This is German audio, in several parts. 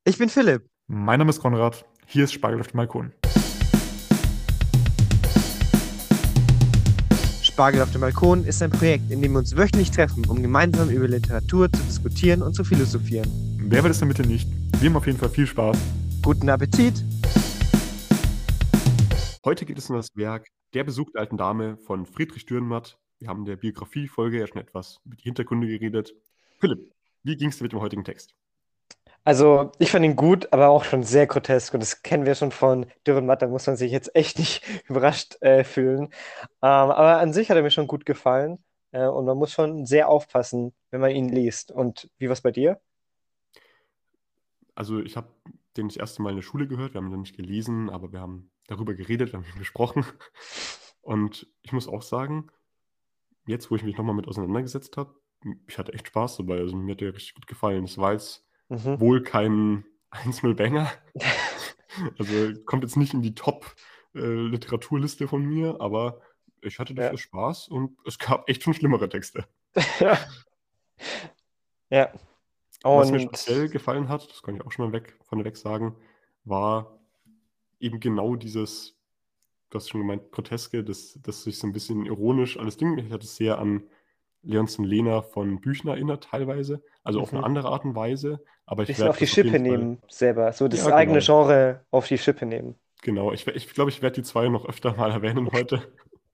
Ich bin Philipp. Mein Name ist Konrad, hier ist Spargel auf dem Balkon. Spargel auf dem Balkon ist ein Projekt, in dem wir uns wöchentlich treffen, um gemeinsam über Literatur zu diskutieren und zu philosophieren. Wer will es denn bitte nicht? Wir haben auf jeden Fall viel Spaß. Guten Appetit! Heute geht es um das Werk Der Besuch der alten Dame von Friedrich Dürrenmatt. Wir haben in der Biografie-Folge ja schon etwas über die Hintergründe geredet. Philipp, wie ging es dir mit dem heutigen Text? Also, ich fand ihn gut, aber auch schon sehr grotesk. Und das kennen wir schon von Dürrenmatt. Da muss man sich jetzt echt nicht überrascht fühlen. Aber an sich hat er mir schon gut gefallen. Und man muss schon sehr aufpassen, wenn man ihn liest. Und wie war es bei dir? Also ich habe den das erste Mal in der Schule gehört. Wir haben ihn noch nicht gelesen, aber wir haben darüber geredet, wir haben ihn besprochen. Und ich muss auch sagen, jetzt, wo ich mich nochmal mit auseinandergesetzt habe, ich hatte echt Spaß dabei. Also mir hat der richtig gut gefallen. Es war jetzt Mhm. wohl kein 1-0-Banger. Also kommt jetzt nicht in die Top-Literaturliste von mir, aber ich hatte Ja. dafür Spaß und es gab echt schon schlimmere Texte. Ja. Was mir Und speziell gefallen hat, das kann ich auch schon mal vorneweg sagen, war eben genau dieses, du hast schon gemeint, Groteske, das sich so ein bisschen ironisch alles Ding. Ich hatte es sehr an Leonzen Lehner von Büchner erinnert teilweise, also auf eine mhm. andere Art und Weise, aber ich Bisschen werde auf die das auf jeden Schippe Fall, nehmen, selber. So das ja eigene genau, Genre auf die Schippe nehmen. genau, ich glaube, ich werde die zwei noch öfter mal erwähnen heute.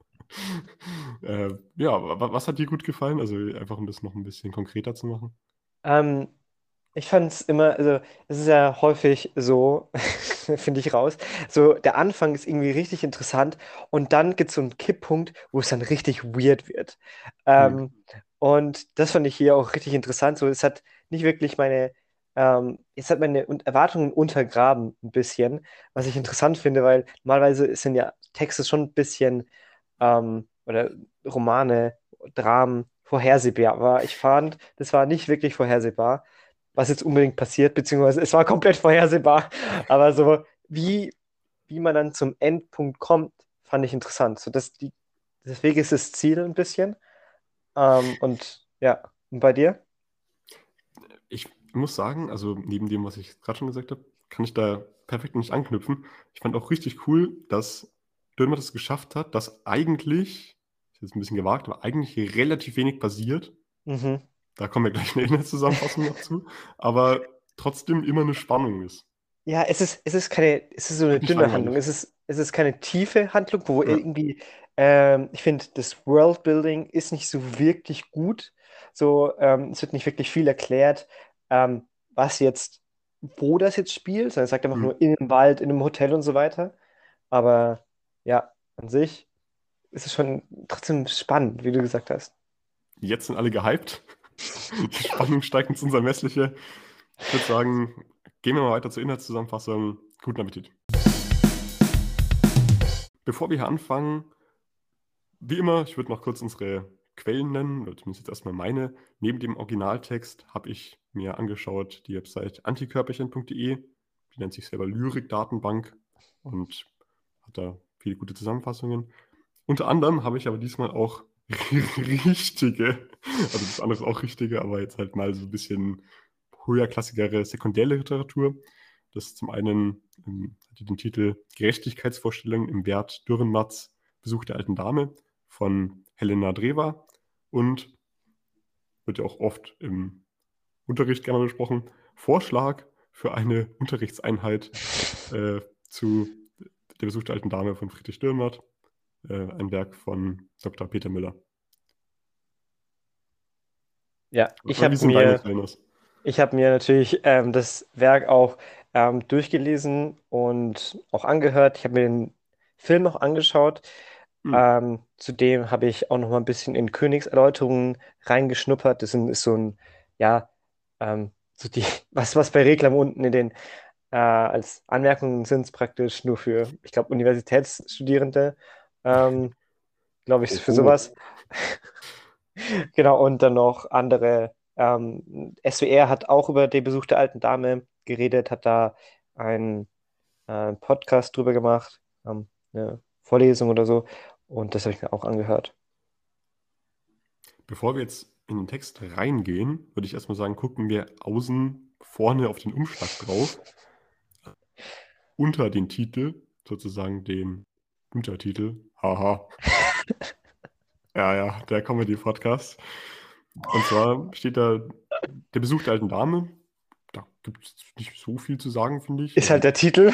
Ja, was hat dir gut gefallen? Also einfach, um das noch ein bisschen konkreter zu machen. Ähm, Ich fand es immer, also es ist ja häufig so, finde ich raus, so der Anfang ist irgendwie richtig interessant und dann gibt es so einen Kipppunkt, wo es dann richtig weird wird. Hm. Ähm, und das fand ich hier auch richtig interessant. So, es hat nicht wirklich es hat meine Erwartungen untergraben ein bisschen, was ich interessant finde, weil normalerweise sind ja Texte schon ein bisschen oder Romane, Dramen vorhersehbar, aber ich fand, das war nicht wirklich vorhersehbar was jetzt unbedingt passiert, beziehungsweise es war komplett vorhersehbar. Aber so, wie man dann zum Endpunkt kommt, fand ich interessant. Deswegen ist das Ziel ein bisschen. Und ja, und bei dir? Ich muss sagen, also neben dem, was ich gerade schon gesagt habe, kann ich da perfekt nicht anknüpfen. Ich fand auch richtig cool, dass Dürrenmatt es geschafft hat, dass eigentlich, ist jetzt ein bisschen gewagt, aber eigentlich relativ wenig passiert. Mhm. Da kommen wir gleich in der Inhaltszusammenfassung noch zu, aber trotzdem immer eine Spannung ist. Ja, es ist so Es eine wird nicht dünne Handlung. langweilig. Es ist keine tiefe Handlung, wo Ja. irgendwie, ich finde, das Worldbuilding ist nicht so wirklich gut. So, es wird nicht wirklich viel erklärt, was jetzt, wo das jetzt spielt, sondern es sagt einfach Hm. nur in einem Wald, in einem Hotel und so weiter. Aber ja, an sich ist es schon trotzdem spannend, wie du gesagt hast. Jetzt sind alle gehypt. Die Spannung steigt ins Unermessliche. Ich würde sagen, gehen wir mal weiter zur Inhaltszusammenfassung. Guten Appetit. Bevor wir hier anfangen, wie immer, ich würde noch kurz unsere Quellen nennen, oder zumindest jetzt erstmal meine. Neben dem Originaltext habe ich mir angeschaut die Website antikörperchen.de. Die nennt sich selber Lyrik-Datenbank und hat da viele gute Zusammenfassungen. Unter anderem habe ich aber diesmal auch richtige, also das andere ist auch richtige, aber jetzt halt mal so ein bisschen höherklassigere Sekundärliteratur. Das ist zum einen hat die den Titel Gerechtigkeitsvorstellungen im Wert Dürrenmatts Besuch der alten Dame von Helena Drewer und wird ja auch oft im Unterricht gerne besprochen. Vorschlag für eine Unterrichtseinheit zu Der Besuch der alten Dame von Friedrich Dürrenmatt, ein Werk von Dr. Peter Müller. Ja, Wie sind deine Quellen aus? ich habe mir natürlich das Werk auch durchgelesen und auch angehört. Ich habe mir den Film auch angeschaut. Hm. Zudem habe ich auch noch mal ein bisschen in Königserläuterungen reingeschnuppert. Ist so ein, ja, so die, was bei Reklam unten in den als Anmerkungen sind es praktisch nur für, ich glaube, Universitätsstudierende, glaube ich, für Oho. sowas. Genau, und dann noch andere. SWR hat auch über den Besuch der alten Dame geredet, hat da einen Podcast drüber gemacht, eine Vorlesung oder so. Und das habe ich mir auch angehört. Bevor wir jetzt in den Text reingehen, würde ich erstmal sagen, gucken wir außen vorne auf den Umschlag drauf, unter den Titel, sozusagen den Untertitel, haha, ja, der Comedy-Podcast. Und zwar steht da, der Besuch der alten Dame. Da gibt es nicht so viel zu sagen, finde ich. Ist halt der Titel.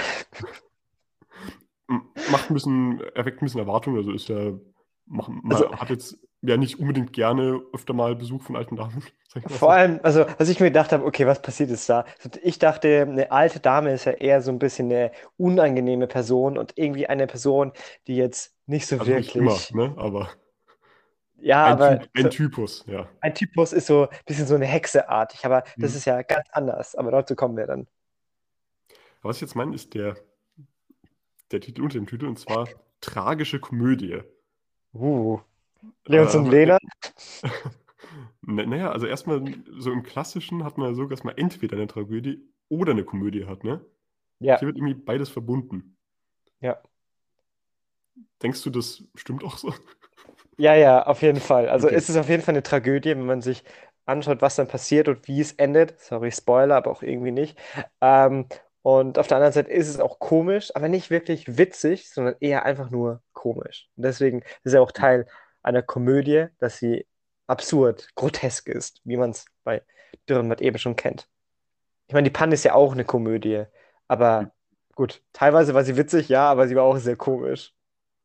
Erweckt ein bisschen Erwartung. Also ist ja, man Also hat jetzt ja nicht unbedingt gerne öfter mal Besuch von alten Damen, sag ich mal vor so. allem, also was ich mir gedacht habe, okay, was passiert jetzt da? Also, ich dachte, eine alte Dame ist ja eher so ein bisschen eine unangenehme Person und irgendwie eine Person, die jetzt nicht so Also nicht immer, wirklich, ne? Aber ja, aber Ein so Typus, ja. ein Typus ist so ein bisschen so eine Hexeartig, aber das Mhm. ist ja ganz anders. Aber dazu kommen wir dann. Aber was ich jetzt meine, ist der Titel unter dem Titel, und zwar tragische Komödie. Leons Haben und wir, Lena? naja, also erstmal so im Klassischen hat man ja so, dass man entweder eine Tragödie oder eine Komödie hat, ne? Ja, Hier wird irgendwie beides verbunden. ja. Denkst du, das stimmt auch so? Ja, ja, auf jeden Fall. Also Okay. es ist auf jeden Fall eine Tragödie, wenn man sich anschaut, was dann passiert und wie es endet. Sorry, Spoiler, aber auch irgendwie nicht. Ähm, und auf der anderen Seite ist es auch komisch, aber nicht wirklich witzig, sondern eher einfach nur komisch. Und deswegen ist es ja auch Teil einer Komödie, dass sie absurd, grotesk ist, wie man es bei Dürrenmatt eben schon kennt. Ich meine, die Panne ist ja auch eine Komödie, aber gut, teilweise war sie witzig, ja, aber sie war auch sehr komisch.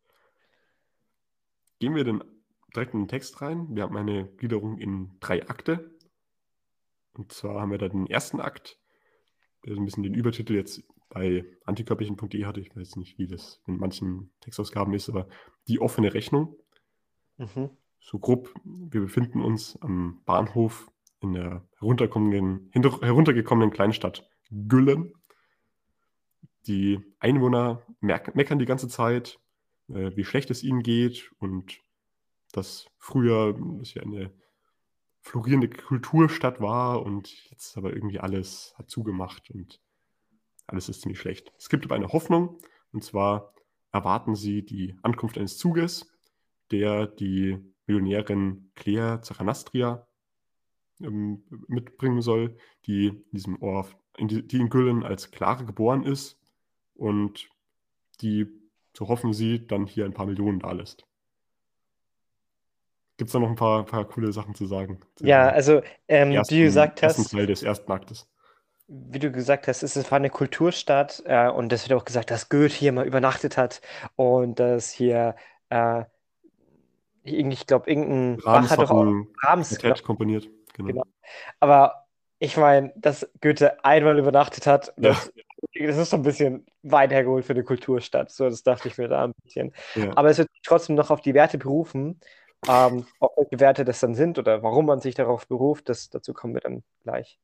Gehen wir dann direkt in den Text rein. Wir haben eine Gliederung in 3 Akte. Und zwar haben wir da den ersten Akt, der so ein bisschen den Übertitel jetzt bei antikörperchen.de hatte. Ich weiß nicht, wie das in manchen Textausgaben ist, aber die offene Rechnung. Mhm. So grob, wir befinden uns am Bahnhof in der heruntergekommenen Kleinstadt Güllen. Die Einwohner meckern die ganze Zeit, wie schlecht es ihnen geht und dass früher das ja eine florierende Kulturstadt war und jetzt aber irgendwie alles hat zugemacht und alles ist ziemlich schlecht. Es gibt aber eine Hoffnung, und zwar erwarten sie die Ankunft eines Zuges, der die Millionärin Claire Zachanastriá mitbringen soll, die in diesem Ort, die in Güllen als Clara geboren ist und die, so hoffen sie, dann hier ein paar Millionen da lässt. Gibt es da noch ein paar coole Sachen zu sagen zu Ja, diesem also wie du gesagt ersten hast, Teil des ersten Aktes? wie du gesagt hast, es war eine Kulturstadt und es wird auch gesagt, dass Goethe hier mal übernachtet hat und dass hier, äh, ich glaube, irgendein Bach Brahms hat hat doch auch ein Brahms, genau, Quartett komponiert, genau. genau. Aber ich meine, dass Goethe einmal übernachtet hat, Ja, das ist so ein bisschen weit hergeholt für eine Kulturstadt. So, das dachte ich mir da ein bisschen. ja. Aber es wird trotzdem noch auf die Werte berufen. Auch welche Werte das dann sind oder warum man sich darauf beruft, dazu kommen wir dann gleich.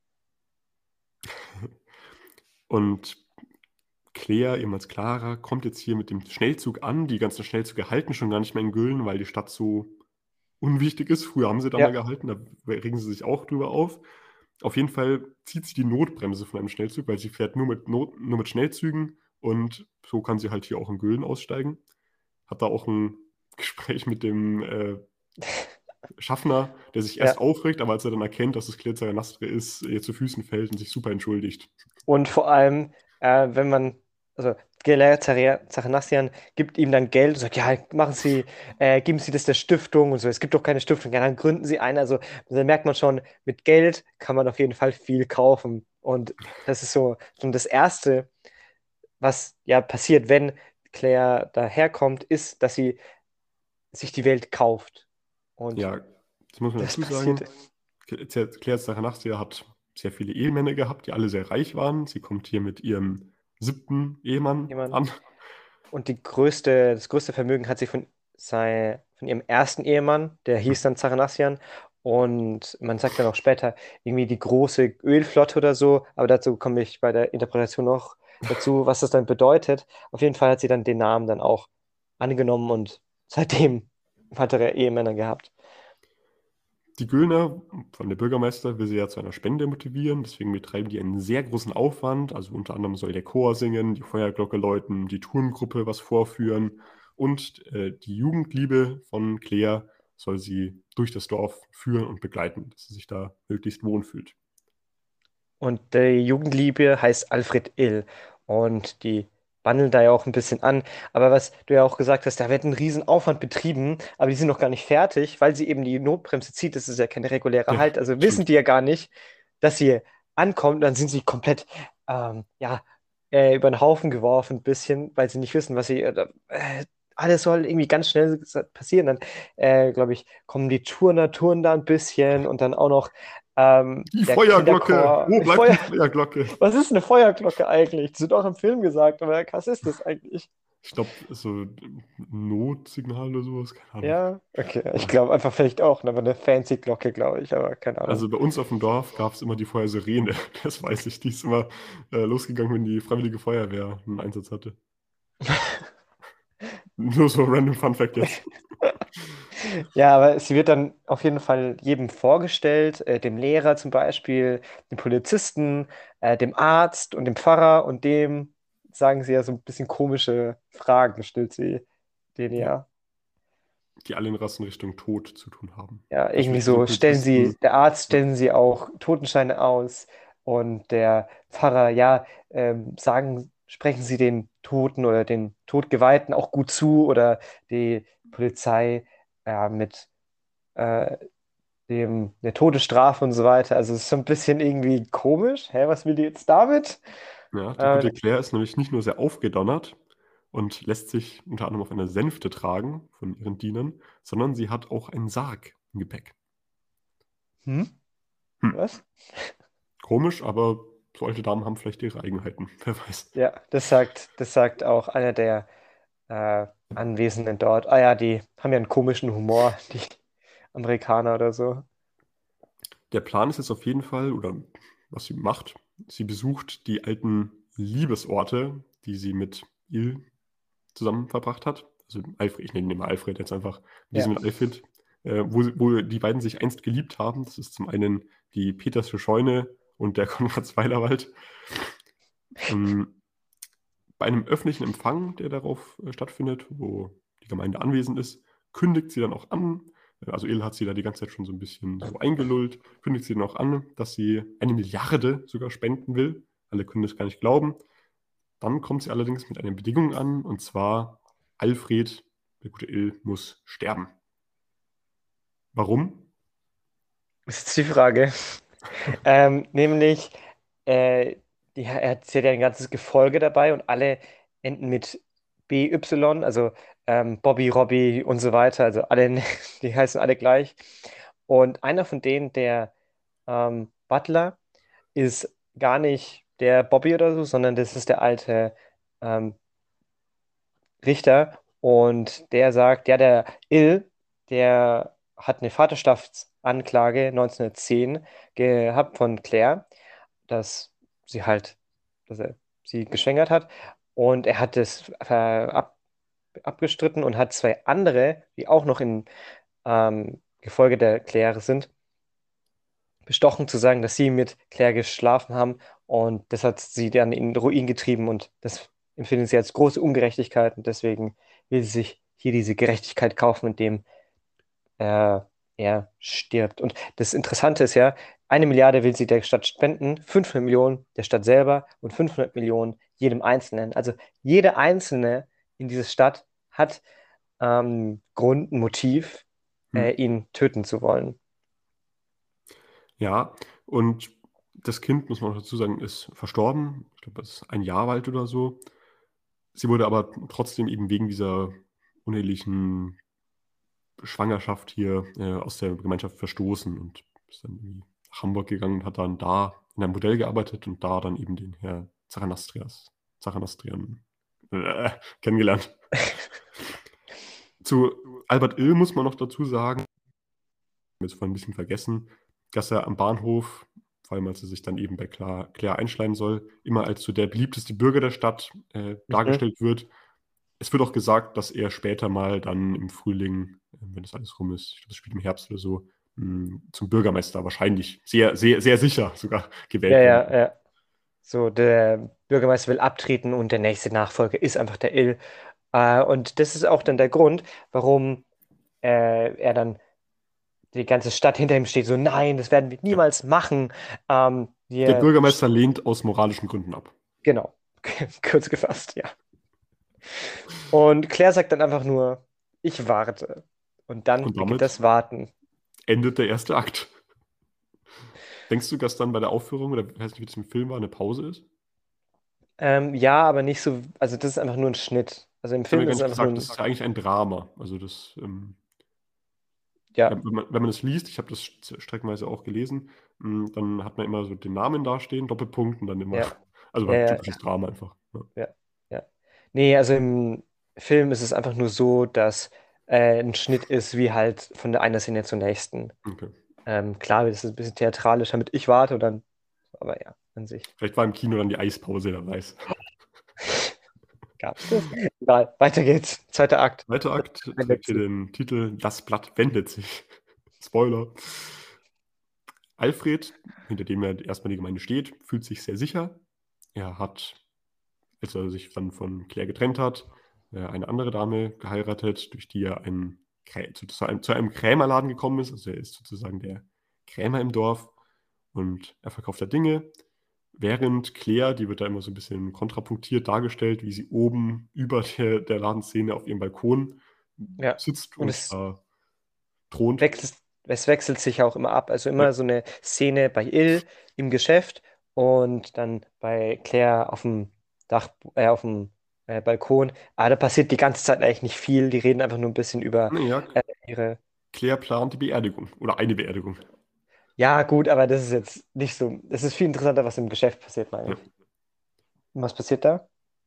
Und Claire, ehemals Clara, kommt jetzt hier mit dem Schnellzug an. Die ganzen Schnellzüge halten schon gar nicht mehr in Güllen, weil die Stadt so unwichtig ist. Früher haben sie da mal Ja. gehalten, da regen sie sich auch drüber auf. Auf jeden Fall zieht sie die Notbremse von einem Schnellzug, weil sie fährt nur mit Schnellzügen und so kann sie halt hier auch in Güllen aussteigen. Hat da auch ein Gespräch mit dem Schaffner, der sich Ja. erst aufregt, aber als er dann erkennt, dass es Claire Zachanastriá ist, ihr zu Füßen fällt und sich super entschuldigt. Und vor allem, wenn man, also Gellert Zachanassian gibt ihm dann Geld und sagt, ja, geben Sie das der Stiftung und so. Es gibt doch keine Stiftung, ja, dann gründen Sie eine. Also da merkt man schon, mit Geld kann man auf jeden Fall viel kaufen. Und das ist so schon das Erste, was ja passiert, wenn Claire daherkommt, ist, dass sie sich die Welt kauft. Und Ja, das muss man das dazu sagen. passiert. Claire Zachanastriá hat sehr viele Ehemänner gehabt, die alle sehr reich waren. Sie kommt hier mit ihrem 7. Ehemann Jemand. an. Und das größte Vermögen hat sie von ihrem ersten Ehemann, der hieß dann Zachanassian. Und man sagt dann auch später irgendwie die große Ölflotte oder so, aber dazu komme ich bei der Interpretation noch dazu, was das dann bedeutet. Auf jeden Fall hat sie dann den Namen dann auch angenommen und seitdem weitere Ehemänner gehabt. Die Güllner von der Bürgermeister will sie ja zu einer Spende motivieren, deswegen betreiben die einen sehr großen Aufwand. Also unter anderem soll der Chor singen, die Feuerglocke läuten, die Turmgruppe was vorführen und die Jugendliebe von Claire soll sie durch das Dorf führen und begleiten, dass sie sich da möglichst wohlfühlt. Und die Jugendliebe heißt Alfred Ill. Und die wandeln da ja auch ein bisschen an. Aber was du ja auch gesagt hast, da wird ein Riesenaufwand betrieben, aber die sind noch gar nicht fertig, weil sie eben die Notbremse zieht. Das ist ja kein regulärer Ja, Halt. Also wissen stimmt. die ja gar nicht, dass sie ankommt. Dann sind sie komplett, ja, über den Haufen geworfen, ein bisschen, weil sie nicht wissen, was sie. Alles soll irgendwie ganz schnell passieren. Dann, glaube ich, kommen die Turner, turnen da ein bisschen und dann auch noch Die der Feuerglocke! Kinderchor. Wo bleibt die Feuerglocke? Was ist eine Feuerglocke eigentlich? Das wird auch im Film gesagt, aber was ist das eigentlich? Ich glaube, so ein Notsignal oder sowas, keine Ahnung. Ja, okay. Ich Ja. glaube einfach vielleicht auch, aber eine fancy Glocke, glaube ich, aber keine Ahnung. Also bei uns auf dem Dorf gab es immer die Feuersirene. Das weiß ich. Die ist immer losgegangen, wenn die Freiwillige Feuerwehr einen Einsatz hatte. Nur so random Fun Fact jetzt. Ja, aber sie wird dann auf jeden Fall jedem vorgestellt, dem Lehrer zum Beispiel, dem Polizisten, dem Arzt und dem Pfarrer und dem sagen sie ja so ein bisschen komische Fragen, stellt sie denen Ja, ja. die alle in Richtung Tod zu tun haben. Ja, irgendwie Beispielsweise so stellen sie, Polizisten. der Arzt Ja, stellen sie auch Totenscheine aus und der Pfarrer, ja, sprechen sie den Toten oder den Todgeweihten auch gut zu oder die Polizei mit äh, der Todesstrafe und so weiter. Also es ist so ein bisschen irgendwie komisch. Hä, was will die jetzt damit? ja, die Äh, gute Claire ist nämlich nicht nur sehr aufgedonnert und lässt sich unter anderem auf einer Sänfte tragen von ihren Dienern, sondern sie hat auch einen Sarg im Gepäck. hm? Hm. Was? Komisch, aber so alte Damen haben vielleicht ihre Eigenheiten. Wer weiß. Ja, das sagt auch einer der Anwesenden dort. Ah ja, die haben ja einen komischen Humor, die Amerikaner oder so. Der Plan ist jetzt auf jeden Fall, oder was sie macht, sie besucht die alten Liebesorte, die sie mit Il zusammen verbracht hat. Also Alfred, ich nenne ihn mal Alfred jetzt einfach, die sie Ja. mit Alfred, wo die beiden sich einst geliebt haben. Das ist zum einen die Petersche Scheune und der Konradsweiler Wald. Bei einem öffentlichen Empfang, der darauf stattfindet, wo die Gemeinde anwesend ist, kündigt sie dann auch an, also Il hat sie da die ganze Zeit schon so ein bisschen so eingelullt, kündigt sie dann auch an, dass sie 1 Milliarde sogar spenden will. Alle können das gar nicht glauben. Dann kommt sie allerdings mit einer Bedingung an, und zwar Alfred, der gute Il, muss sterben. Warum? Das ist die Frage. Nämlich, äh, sie hat ja ein ganzes Gefolge dabei und alle enden mit BY, also Bobby, Robbie und so weiter. Also alle, die heißen alle gleich. Und einer von denen, der Butler, ist gar nicht der Bobby oder so, sondern das ist der alte ähm, Richter. Und der sagt, ja, der Il, der hat eine Vaterschaftsanklage 1910 gehabt von Claire, dass sie halt, dass er sie geschwängert hat. Und er hat das abgestritten und hat zwei andere, die auch noch in Gefolge der Claire sind, bestochen zu sagen, dass sie mit Claire geschlafen haben. Und das hat sie dann in den Ruin getrieben und das empfinden sie als große Ungerechtigkeit. Und deswegen will sie sich hier diese Gerechtigkeit kaufen, indem äh, er stirbt. Und das Interessante ist ja, 1 Milliarde will sie der Stadt spenden, 500 Millionen der Stadt selber und 500 Millionen jedem Einzelnen. Also jeder Einzelne in dieser Stadt hat Grund, ein Motiv, Hm. ihn töten zu wollen. Ja, und das Kind, muss man auch dazu sagen, ist verstorben. Ich glaube, es ist 1 Jahr alt oder so. Sie wurde aber trotzdem eben wegen dieser unehelichen Schwangerschaft hier aus der Gemeinschaft verstoßen und ist dann irgendwie nach Hamburg gegangen und hat dann da in einem Modell gearbeitet und da dann eben den Herr Zachanastrian kennengelernt. Zu Albert Ill muss man noch dazu sagen, jetzt vorhin ein bisschen vergessen, dass er am Bahnhof, vor allem als er sich dann eben bei Claire einschleimen soll, immer als so der beliebteste Bürger der Stadt dargestellt wird. Es wird auch gesagt, dass er später mal dann im Frühling, wenn das alles rum ist, ich glaube, das spielt im Herbst oder so, zum Bürgermeister wahrscheinlich sehr, sehr, sehr sicher sogar gewählt Ja, werden. ja, ja. So, der Bürgermeister will abtreten und der nächste Nachfolger ist einfach der Ill. Und das ist auch dann der Grund, warum er dann die ganze Stadt hinter ihm steht. So, nein, das werden wir Ja. niemals machen. Der Wir, Bürgermeister lehnt aus moralischen Gründen ab. genau, kurz gefasst, ja. Und Claire sagt dann einfach nur, ich warte. Und dann Und beginnt damit das Warten. endet der erste Akt. Denkst du, dass dann bei der Aufführung, oder ich weiß nicht, wie das im Film war, eine Pause ist? Ja, aber nicht so, also das ist einfach nur ein Schnitt. Also im Das haben wir Film gar ist es nicht einfach nur gesagt, das ein, ist ja eigentlich ein Drama. Also ja, wenn man das liest, ich habe das streckenweise auch gelesen, dann hat man immer so den Namen dastehen, Doppelpunkt und dann immer, ja, also ja, ein ja, typisches Drama einfach. Ja, ja, ja. Nee, also im Film ist es einfach nur so, dass ein Schnitt ist, wie halt von der einen Szene zur nächsten. okay. Klar, das ist ein bisschen theatralisch, damit ich warte und dann, aber ja, an sich. Vielleicht war im Kino dann die Eispause, wer weiß. Gab's das? Egal, weiter geht's. Zweiter Akt. Zweiter Akt Wendet trägt hier sich. den Titel Das Blatt wendet sich. Spoiler. Alfred, hinter dem ja erstmal die Gemeinde steht, fühlt sich sehr sicher. Er hat, als er sich dann von Claire getrennt hat, eine andere Dame geheiratet, durch die er zu einem Krämerladen gekommen ist. Also er ist sozusagen der Krämer im Dorf und er verkauft da Dinge. Während Claire, die wird da immer so ein bisschen kontrapunktiert dargestellt, wie sie oben über der Ladenszene auf ihrem Balkon Ja. sitzt Und und da thront. es wechselt sich auch immer ab. Also Ja, immer so eine Szene bei Il im Geschäft und dann bei Claire auf dem auf dem Balkon. Aber da passiert die ganze Zeit eigentlich nicht viel. Die reden einfach nur ein bisschen über naja, ihre. Claire plant die Beerdigung oder eine Beerdigung. Ja, gut, aber das ist jetzt nicht so. Es ist viel interessanter, was im Geschäft passiert, meine Ja. ich. Und was passiert da?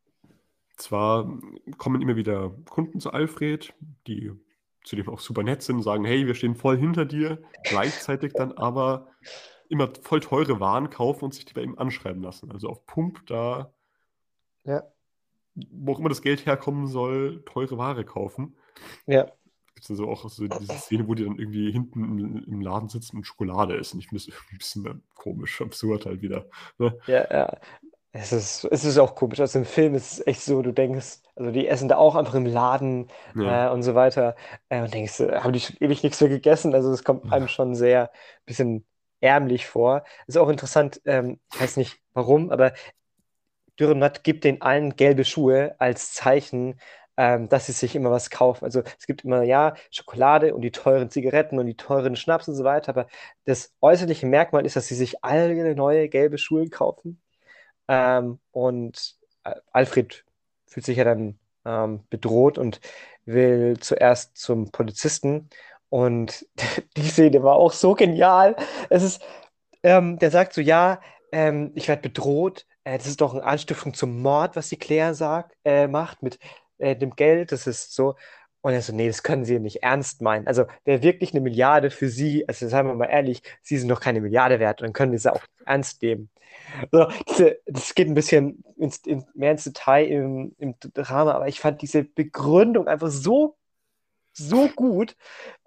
Zwar kommen immer wieder Kunden zu Alfred, die zu dem auch super nett sind und sagen, hey, wir stehen voll hinter dir, gleichzeitig dann aber immer voll teure Waren kaufen und sich die bei ihm anschreiben lassen. Also auf Pump da, Ja, wo auch immer das Geld herkommen soll, teure Ware kaufen. ja. Gibt es dann so auch so diese Szene, wo die dann irgendwie hinten im Laden sitzen und Schokolade essen. Ich finde das irgendwie ein bisschen komisch, absurd halt wieder. Ne? Ja, ja. Es ist auch komisch. Also im Film ist es echt so, du denkst, also die essen da auch einfach im Laden Ja. und so weiter. Und denkst, haben die schon ewig nichts mehr gegessen? Also es kommt einem schon sehr bisschen ärmlich vor. Ist auch interessant, ich weiß nicht warum, aber Dürrenmatt gibt den allen gelbe Schuhe als Zeichen, dass sie sich immer was kaufen. Also es gibt immer, ja, Schokolade und die teuren Zigaretten und die teuren Schnaps und so weiter, aber das äußerliche Merkmal ist, dass sie sich alle neue gelbe Schuhe kaufen. Und Alfred fühlt sich ja dann bedroht und will zuerst zum Polizisten. Und die Szene war auch so genial. Es ist, der sagt so, ja, ich werde bedroht. Das ist doch eine Anstiftung zum Mord, was die Claire macht mit dem Geld. Das ist so. Und er so, nee, das können Sie nicht ernst meinen. Also, wäre wirklich eine Milliarde für Sie, also seien wir mal ehrlich, Sie sind doch keine Milliarde wert und dann können wir es auch ernst nehmen. Also, das geht ein bisschen mehr ins Detail im Drama, aber ich fand diese Begründung einfach so gut,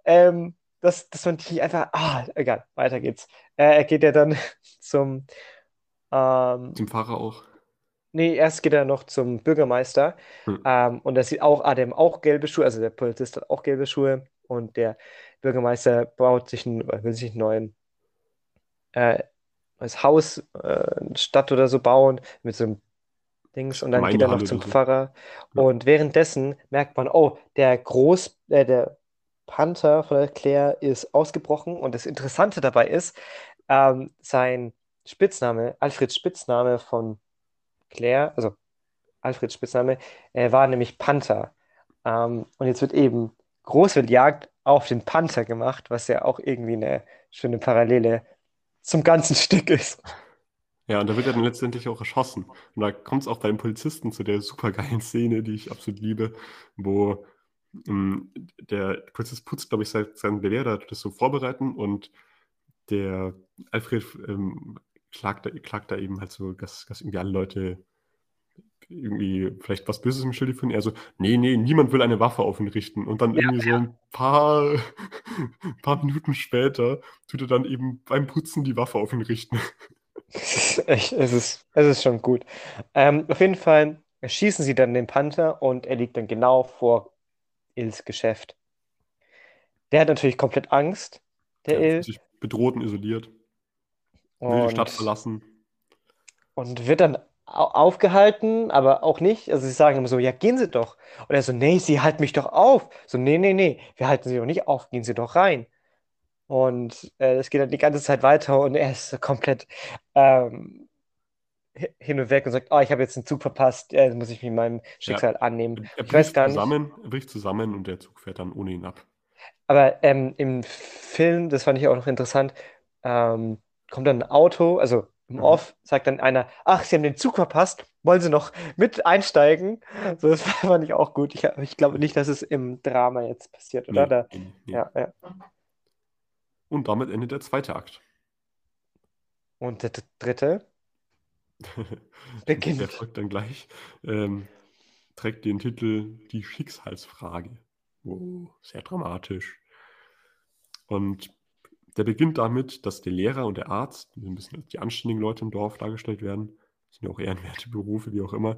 dass man die einfach, egal, weiter geht's. Er geht ja dann zum, ähm, Zum Pfarrer auch. nee, erst geht er noch zum Bürgermeister, Hm. und da sieht auch Adem auch gelbe Schuhe, also der Polizist hat auch gelbe Schuhe und der Bürgermeister will sich einen äh, neues Haus, eine Stadt oder so bauen mit so einem Dings und dann geht er noch Gemeindehalle zum oder so. Pfarrer Ja. und währenddessen merkt man, oh, der Panther von der Claire ist ausgebrochen und das Interessante dabei ist, sein Spitzname, Alfreds Spitzname von Claire, also Alfreds Spitzname, war nämlich Panther. Und jetzt wird eben Großwildjagd auf den Panther gemacht, was ja auch irgendwie eine schöne Parallele zum ganzen Stück ist. Ja, und da wird er dann letztendlich auch erschossen. Und da kommt es auch bei den Polizisten zu der supergeilen Szene, die ich absolut liebe, wo der Polizist putzt, glaube ich, sein Gewehr, da tut das so vorbereiten und der Alfred klagt da eben halt so, dass irgendwie alle Leute irgendwie vielleicht was Böses im Schilde finden. Er so, nee, niemand will eine Waffe auf ihn richten. Und dann irgendwie so ein paar Minuten später tut er dann eben beim Putzen die Waffe auf ihn richten. Es ist schon gut. Auf jeden Fall schießen sie dann den Panther und er liegt dann genau vor Ils Geschäft. Der hat natürlich komplett Angst, der Ja, fühlt Il. sich bedroht und isoliert. will die Stadt und, verlassen. und wird dann aufgehalten, aber auch nicht. Also sie sagen immer so, ja, gehen Sie doch. Und er so, nee, Sie halten mich doch auf. So, nee, nee, nee, wir halten Sie doch nicht auf, gehen Sie doch rein. Und es geht dann die ganze Zeit weiter und er ist so komplett ähm, hin und weg und sagt, oh, ich habe jetzt einen Zug verpasst, muss ich mich meinem Ja, Schicksal annehmen. er Ich weiß bricht gar nicht. zusammen, er bricht zusammen und der Zug fährt dann ohne ihn ab. Aber im Film, das fand ich auch noch interessant, kommt dann ein Auto, also im Mhm. Off sagt dann einer, ach, Sie haben den Zug verpasst, wollen Sie noch mit einsteigen? So, das fand ich auch gut. Ich glaube nicht, dass es im Drama jetzt passiert, oder? Nee, Da, nee, nee. ja, ja. Und damit endet der zweite Akt. Und der dritte Der beginnt. folgt dann gleich. Ähm, Trägt den Titel Die Schicksalsfrage. Oh, sehr dramatisch. Und der beginnt damit, dass der Lehrer und der Arzt, die so ein bisschen als die anständigen Leute im Dorf dargestellt werden, sind ja auch ehrenwerte Berufe, wie auch immer,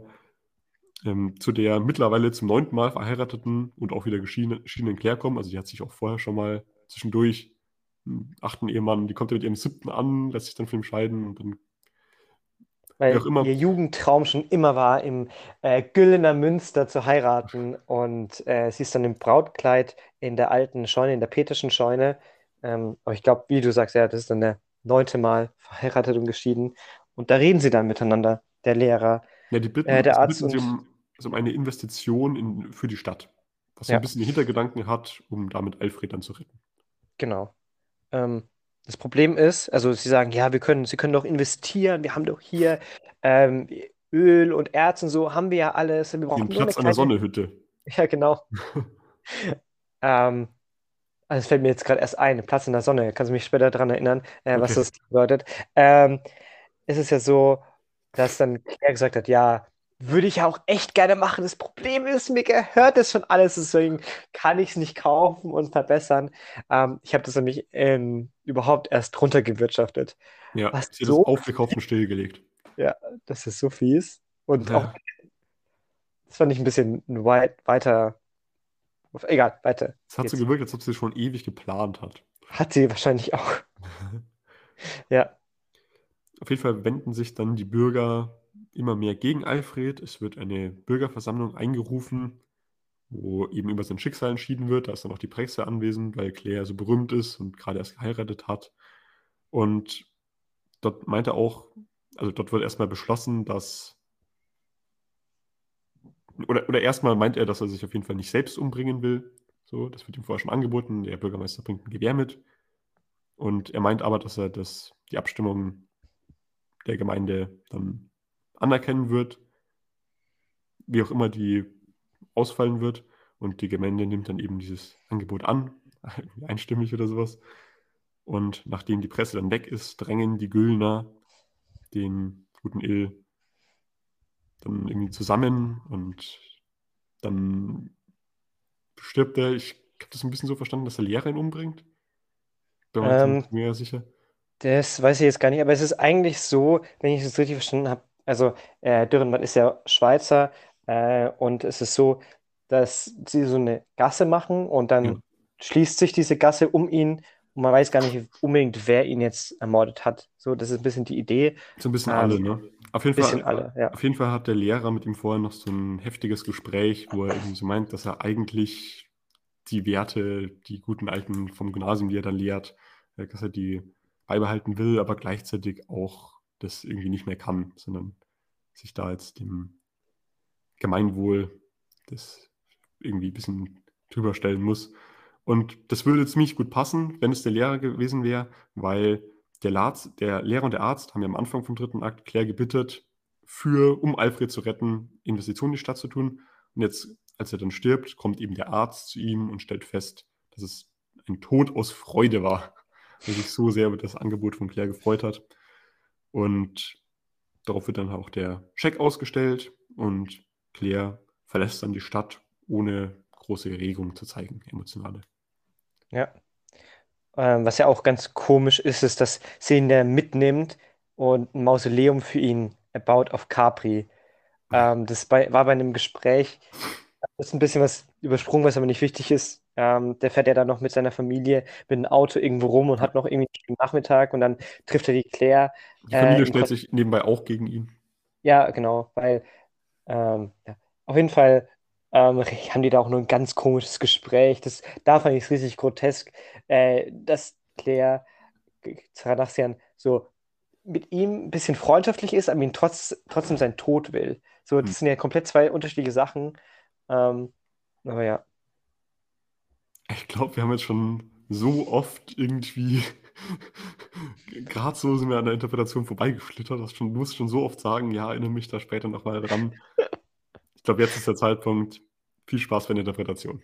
zu der mittlerweile zum 9. Mal verheirateten und auch wieder geschiedenen Claire kommen. Also die hat sich auch vorher schon mal zwischendurch einen 8. Ehemann, die kommt ja mit ihrem 7. an, lässt sich dann von ihm scheiden und dann, wie auch Weil immer, ihr Jugendtraum schon immer war, im Güllener Münster zu heiraten. Und sie ist dann im Brautkleid in der alten Scheune, in der Peterschen Scheune. Aber ich glaube, wie du sagst, ja, das ist dann der 9. Mal verheiratet und geschieden. Und da reden sie dann miteinander, der Lehrer, ja, der sie Arzt bitten sie und um eine Investition für die Stadt, was so ein ja, bisschen den Hintergedanken hat, um damit Alfred dann zu retten. genau. Ähm, Das Problem ist, also sie sagen, ja, sie können doch investieren, wir haben doch hier ähm, Öl und Erz und so, haben wir ja alles. Wir Den brauchen nur eine Platz an der kleine. Sonnehütte. Ja, genau. Ähm, also es fällt mir jetzt gerade erst ein, Platz in der Sonne. Kannst du mich später daran erinnern, was Okay. das bedeutet? Es ist ja so, dass dann Claire gesagt hat, ja, würde ich ja auch echt gerne machen. Das Problem ist, mir gehört das schon alles, deswegen kann ich es nicht kaufen und verbessern. Ich habe das nämlich überhaupt erst runtergewirtschaftet. Ja, Was sie hat das so, aufgekauft und stillgelegt. ja, das ist so fies. Und auch, Ja. das fand ich ein bisschen weiter, egal, weiter Es hat so geht's. gewirkt, als ob sie schon ewig geplant hat. Hat sie wahrscheinlich auch. Ja. Auf jeden Fall wenden sich dann die Bürger immer mehr gegen Alfred. Es wird eine Bürgerversammlung eingerufen, wo eben über sein Schicksal entschieden wird. Da ist dann auch die Presse anwesend, weil Claire so berühmt ist und gerade erst geheiratet hat. Und dort meinte auch, also dort wird erstmal beschlossen, dass, oder erstmal meint er, dass er sich auf jeden Fall nicht selbst umbringen will. So, das wird ihm vorher schon angeboten. Der Bürgermeister bringt ein Gewehr mit. Und er meint aber, dass er die Abstimmung der Gemeinde dann anerkennen wird, wie auch immer die ausfallen wird. Und die Gemeinde nimmt dann eben dieses Angebot an, einstimmig oder sowas. Und nachdem die Presse dann weg ist, drängen die Güllner den guten Ill dann irgendwie zusammen und dann stirbt er. Ich habe das ein bisschen so verstanden, dass der Lehrer ihn umbringt. Bin mir jetzt Ähm, nicht mehr sicher. Das weiß ich jetzt gar nicht, aber es ist eigentlich so, wenn ich es richtig verstanden habe, also Dürrenmatt ist ja Schweizer und es ist so, dass sie so eine Gasse machen und Ja, dann schließt sich diese Gasse um ihn und man weiß gar nicht unbedingt, wer ihn jetzt ermordet hat. So, das ist ein bisschen die Idee. so ein bisschen alle, Ähm, ne? bisschen alle, ja. Auf jeden Fall hat der Lehrer mit ihm vorher noch so ein heftiges Gespräch, wo er irgendwie so meint, dass er eigentlich die Werte, die guten alten vom Gymnasium, die er dann lehrt, dass er die beibehalten will, aber gleichzeitig auch das irgendwie nicht mehr kann, sondern sich da jetzt dem Gemeinwohl das irgendwie ein bisschen drüber stellen muss. Und das würde ziemlich gut passen, wenn es der Lehrer gewesen wäre, weil der Lehrer und der Arzt haben ja am Anfang vom 3. Akt Claire gebittet, um Alfred zu retten, Investitionen in die Stadt zu tun. Und jetzt, als er dann stirbt, kommt eben der Arzt zu ihm und stellt fest, dass es ein Tod aus Freude war, weil er sich so sehr über das Angebot von Claire gefreut hat. Und darauf wird dann auch der Scheck ausgestellt und Claire verlässt dann die Stadt, ohne große Regung zu zeigen, emotionale. Ja. Was ja auch ganz komisch ist, ist, dass sie ihn da mitnimmt und ein Mausoleum für ihn baut auf Capri. War bei einem Gespräch Das ist ein bisschen was übersprungen, was aber nicht wichtig ist. Der fährt ja dann noch mit seiner Familie mit dem Auto irgendwo rum und hat noch irgendwie einen schönen Nachmittag und dann trifft er die Claire Die Familie im stellt sich nebenbei auch gegen ihn. Ja, genau, weil ja, auf jeden Fall haben die da auch nur ein ganz komisches Gespräch. Da fand ich es richtig grotesk, dass Claire Zarathustra so mit ihm ein bisschen freundschaftlich ist, aber ihn trotzdem seinen Tod will. So, Hm. das sind ja komplett zwei unterschiedliche Sachen. Ähm, aber ja. Ich glaube, wir haben jetzt schon so oft irgendwie, gerade so sind wir an der Interpretation vorbeigeschlittert, du musst schon so oft sagen, ja, erinnere mich da später nochmal dran. Ich glaube, jetzt ist der Zeitpunkt. Viel Spaß bei der Interpretation.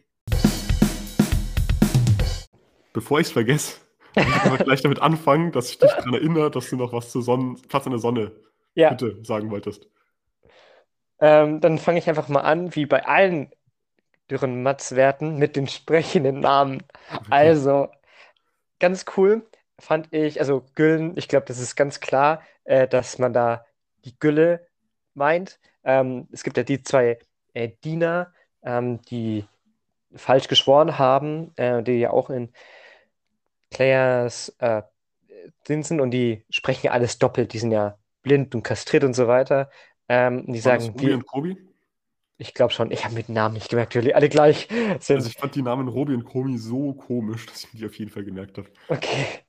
Bevor ich es vergesse, will ich aber gleich damit anfangen, dass ich dich daran erinnere, dass du noch was zu Platz in der Sonne Ja, bitte sagen wolltest. dann fange ich einfach mal an, wie bei allen Dürrenmatz-Werten, mit den sprechenden Namen. Okay. Also, ganz cool fand ich, also Güllen, ich glaube, das ist ganz klar, dass man da die Gülle meint. Es gibt ja die zwei Diener, die falsch geschworen haben, die ja auch in Claires drin sind und die sprechen ja alles doppelt. Die sind ja blind und kastriert und so weiter. Die Waren das sagen, Robi und Kobi? ich glaube schon, ich habe mit den Namen nicht gemerkt, weil die alle gleich Also sind. ich fand die Namen Robi und Komi so komisch, dass ich mir die auf jeden Fall gemerkt habe. Okay.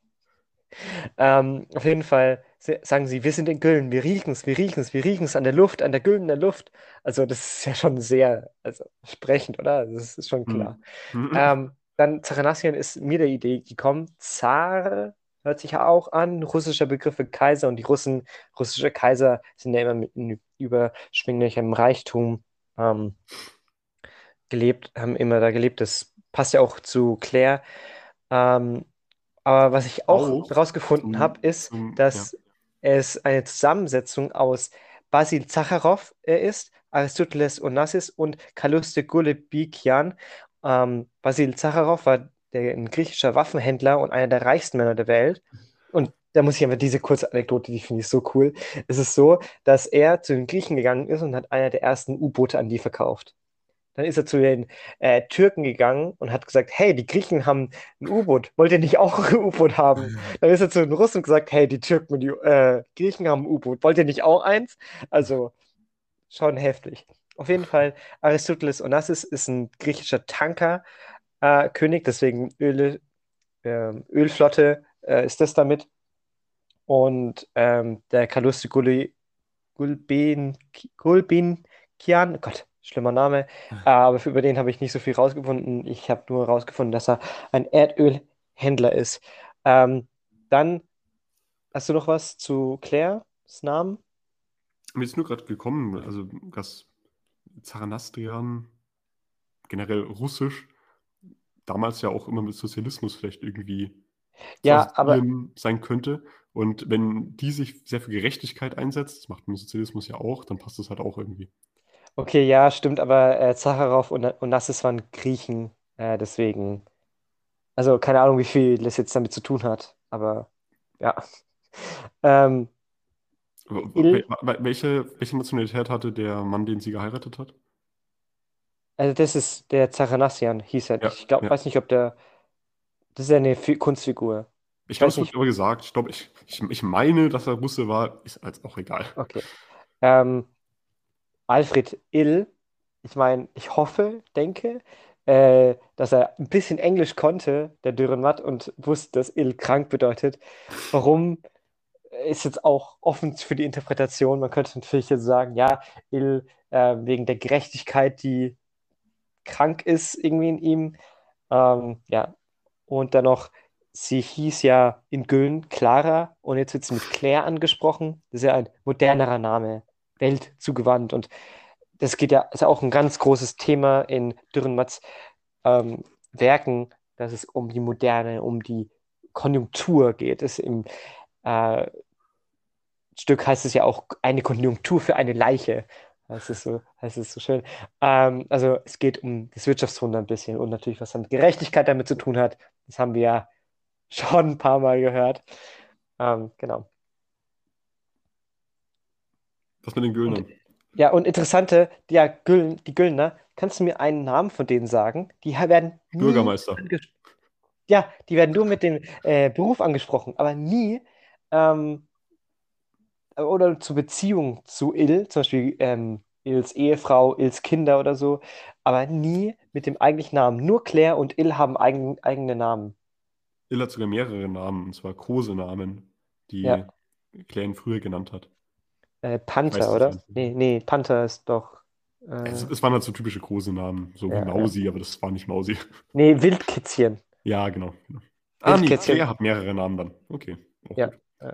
Auf jeden Fall sagen sie, wir sind in Güllen, wir riechen es, wir riechen es, wir riechen es an der Luft, an der güldenen Luft. Also das ist ja schon sehr, also sprechend, oder? Das ist schon klar. Hm. Hm. Dann Zachanassian ist mir der Idee gekommen. Zar hört sich ja auch an, russischer Begriff für Kaiser und die russische Kaiser sind ja immer mit überschwänglichem Reichtum ähm, gelebt, haben immer da gelebt. Das passt ja auch zu Claire. Ähm, aber was ich auch Auch herausgefunden habe, ist, ja. dass es eine Zusammensetzung aus Basil Zacharow ist, Aristoteles Onassis und Calouste Gulbenkian. Basil Zacharow war ein griechischer Waffenhändler und einer der reichsten Männer der Welt. Und da muss ich aber diese kurze Anekdote, die finde ich so cool. Es ist so, dass er zu den Griechen gegangen ist und hat einer der ersten U-Boote an die verkauft. Dann ist er zu den Türken gegangen und hat gesagt, hey, die Griechen haben ein U-Boot, wollt ihr nicht auch ein U-Boot haben? Dann ist er zu den Russen und gesagt, hey, die Türken und die Griechen haben ein U-Boot, wollt ihr nicht auch eins? Also schon heftig. Auf jeden Fall, Aristoteles Onassis ist ein griechischer Tanker-König, deswegen Ölflotte ist das damit. Und der Calouste Gulbenkian, oh Gott, schlimmer Name, aber über den habe ich nicht so viel rausgefunden. Ich habe nur rausgefunden, dass er ein Erdölhändler ist. Ähm, dann hast du noch was zu Claires Namen? Mir ist nur gerade gekommen, also dass Zaranastrian, generell russisch, damals ja auch immer mit Sozialismus vielleicht irgendwie zu Ja, aber assoziieren sein könnte. Und wenn die sich sehr für Gerechtigkeit einsetzt, das macht man im Sozialismus ja auch, dann passt das halt auch irgendwie. okay, ja, stimmt, aber Zacharow und Onassis waren Griechen, deswegen. Also keine Ahnung, wie viel das jetzt damit zu tun hat, aber ja. Ähm, Il Welche Nationalität hatte der Mann, den sie geheiratet hat? Also das ist der Zachanassian, hieß er. Ja, Ich glaube, ja. weiß nicht, ob der. Das ist ja eine Kunstfigur. Ich Ich glaube, weiß es wurde nicht. aber gesagt. Ich glaube, ich meine, dass er Russe war, ist als auch egal. Okay. Ähm, Alfred Ill. Ich meine, ich hoffe, denke, dass er ein bisschen Englisch konnte, der Dürrenmatt, und wusste, dass Ill krank bedeutet. Warum ist jetzt auch offen für die Interpretation. Man könnte natürlich jetzt sagen, ja, Ill wegen der Gerechtigkeit, die krank ist irgendwie in ihm. Ja, und dann noch, sie hieß ja in Güllen Clara und jetzt wird sie mit Claire angesprochen. Das ist ja ein modernerer Name, weltzugewandt. Und das ist ja auch ein ganz großes Thema in Dürrenmatts ähm, Werken, dass es um die Moderne, um die Konjunktur geht. Im äh, Stück heißt es ja auch eine Konjunktur für eine Leiche. Das ist so schön. Also es geht um das Wirtschaftswunder ein bisschen und natürlich, was dann mit Gerechtigkeit damit zu tun hat. Das haben wir ja schon ein paar Mal gehört. Genau. Was mit den Und Gülnern? Ja, und die Güllner, kannst du mir einen Namen von denen sagen? Werden nie Bürgermeister. ja, die werden nur mit dem Beruf angesprochen, aber nie ähm, oder zur Beziehung zu Ill, zum Beispiel Ills Ehefrau, Ills Kinder oder so, aber nie mit dem eigentlichen Namen. Nur Claire und Ill haben eigene Namen. Ill hat sogar mehrere Namen, und zwar Kosenamen, Ja, die Claire ihn früher genannt hat. Ich weiß Panther, das oder? nicht. Nee, Panther ist doch. Es waren halt so typische Kosenamen, so wie Ja, ja. Mausi, aber das war nicht Mausi. Nee, Wildkitzchen. Ja, genau. Ah, nee, Wildkitzchen. Claire hat mehrere Namen dann. Okay, auch Ja. gut. Ja.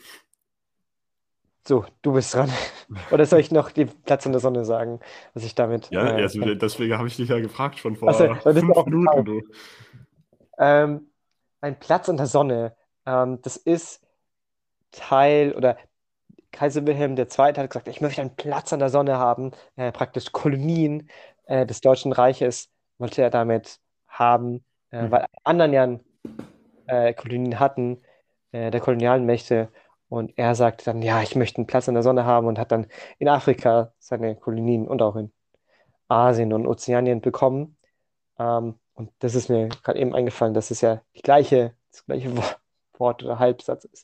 So, du bist dran. Oder soll ich noch den Platz in der Sonne sagen, was ich damit. Ja, also deswegen habe ich dich ja gefragt schon vor Achso, das ist 5 auch Minuten, du. ein Platz in der Sonne. Das ist Teil, oder Kaiser Wilhelm II. Hat gesagt, ich möchte einen Platz an der Sonne haben, praktisch Kolonien des Deutschen Reiches wollte er damit haben, weil alle anderen ja Kolonien hatten, der kolonialen Mächte. Und er sagte dann, ja, ich möchte einen Platz an der Sonne haben und hat dann in Afrika seine Kolonien und auch in Asien und Ozeanien bekommen. Und das ist mir gerade eben eingefallen, dass es ja das gleiche Wort oder Halbsatz ist.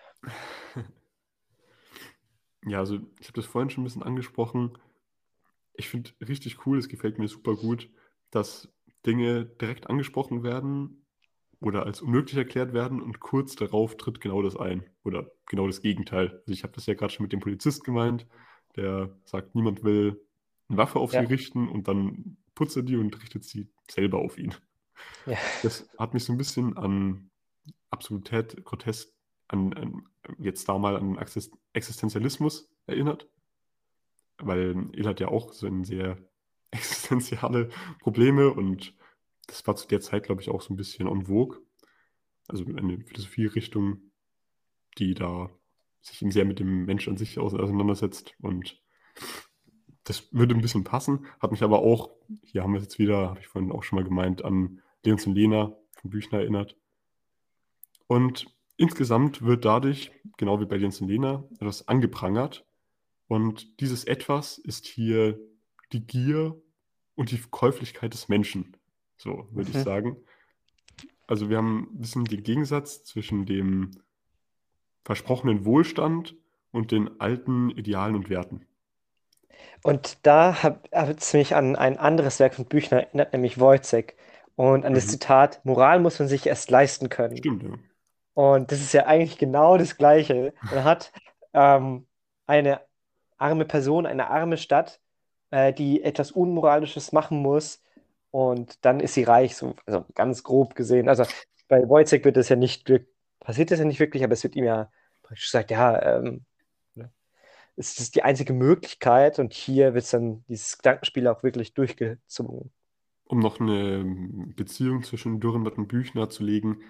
Ja, also ich habe das vorhin schon ein bisschen angesprochen. Ich finde richtig cool, es gefällt mir super gut, dass Dinge direkt angesprochen werden oder als unmöglich erklärt werden und kurz darauf tritt genau das ein oder genau das Gegenteil. Also ich habe das ja gerade schon mit dem Polizist gemeint, der sagt, niemand will eine Waffe auf Ja. sie richten und dann putzt er die und richtet sie selber auf ihn. Ja. Das hat mich so ein bisschen an Absurdität, Grotesk, jetzt da mal an Existenzialismus erinnert, weil Il hat ja auch so ein sehr existenziale Probleme und das war zu der Zeit, glaube ich, auch so ein bisschen en vogue. Also eine Philosophierichtung, die da sich eben sehr mit dem Mensch an sich auseinandersetzt und das würde ein bisschen passen, hat mich aber auch, hier haben wir es jetzt wieder, habe ich vorhin auch schon mal gemeint, an Leons und Lena von Büchner erinnert. Und insgesamt wird dadurch, genau wie bei Leons und Lena, etwas angeprangert. Und dieses Etwas ist hier die Gier und die Käuflichkeit des Menschen, so würde ich sagen. Also wir haben ein bisschen den Gegensatz zwischen dem versprochenen Wohlstand und den alten Idealen und Werten. Und da hat es mich an ein anderes Werk von Büchner erinnert, nämlich Wojciech. Und an das Zitat, Moral muss man sich erst leisten können. Stimmt, ja. Und das ist ja eigentlich genau das Gleiche. Man hat eine arme Person, eine arme Stadt, die etwas Unmoralisches machen muss und dann ist sie reich, so, also ganz grob gesehen. Also bei Wojciech passiert das ja nicht wirklich, aber es wird ihm ja praktisch gesagt, ja, es ist die einzige Möglichkeit und hier wird dann dieses Gedankenspiel auch wirklich durchgezogen. Um noch eine Beziehung zwischen Dürrenmatt und Büchner zu legen,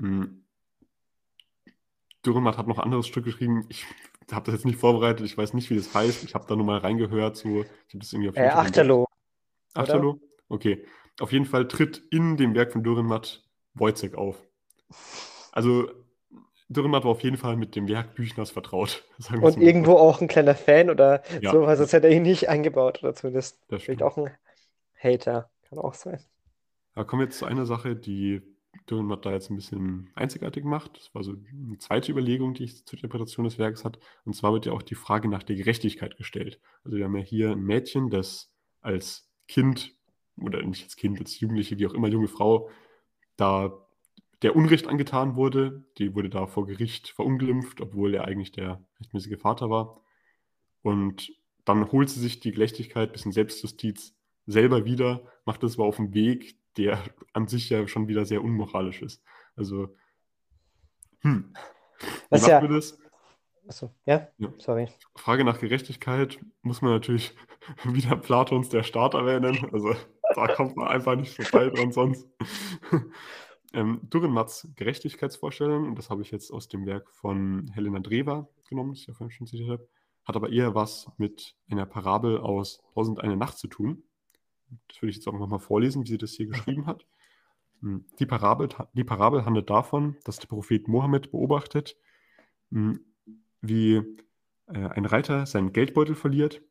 Dürrenmatt hat noch ein anderes Stück geschrieben. Ich habe das jetzt nicht vorbereitet, ich weiß nicht, wie das heißt. Ich habe da nur mal reingehört. So, ich habe das irgendwie auf YouTube entdeckt. Achterloh. Achterloh? Okay. Auf jeden Fall tritt in dem Werk von Dürrenmatt Wojciech auf. Also Dürrenmatt war auf jeden Fall mit dem Werk Büchners vertraut. Sagen wir es Und mal so. irgendwo auch ein kleiner Fan oder Ja. sowas, sonst hätte er ihn nicht eingebaut oder zumindest Das vielleicht stimmt. auch ein Hater. Kann auch sein. Da kommen wir jetzt zu einer Sache, die Dürrenmatt da jetzt ein bisschen einzigartig macht. Das war so eine zweite Überlegung, die ich zur Interpretation des Werkes hat. Und zwar wird ja auch die Frage nach der Gerechtigkeit gestellt. Also wir haben ja hier ein Mädchen, das als Kind, oder nicht als Kind, als Jugendliche, wie auch immer, junge Frau, da der Unrecht angetan wurde. Die wurde da vor Gericht verunglimpft, obwohl er eigentlich der rechtmäßige Vater war. Und dann holt sie sich die Gerechtigkeit, bisschen Selbstjustiz selber wieder, macht das aber auf einem Weg, der an sich ja schon wieder sehr unmoralisch ist. Also, wie Was macht ja, man das? achso, ja, Ja. sorry. Frage nach Gerechtigkeit muss man natürlich wieder Platons Der Staat erwähnen. Also da kommt man einfach nicht vorbei dran sonst. Dürrenmatts Gerechtigkeitsvorstellung, und das habe ich jetzt aus dem Werk von Helena Drewer genommen, das ich ja vorhin schon zitiert habe, hat aber eher was mit einer Parabel aus Tausend eine Nacht zu tun. Das würde ich jetzt auch nochmal vorlesen, wie sie das hier geschrieben hat. Die Parabel handelt davon, dass der Prophet Mohammed beobachtet, wie ein Reiter seinen Geldbeutel verliert,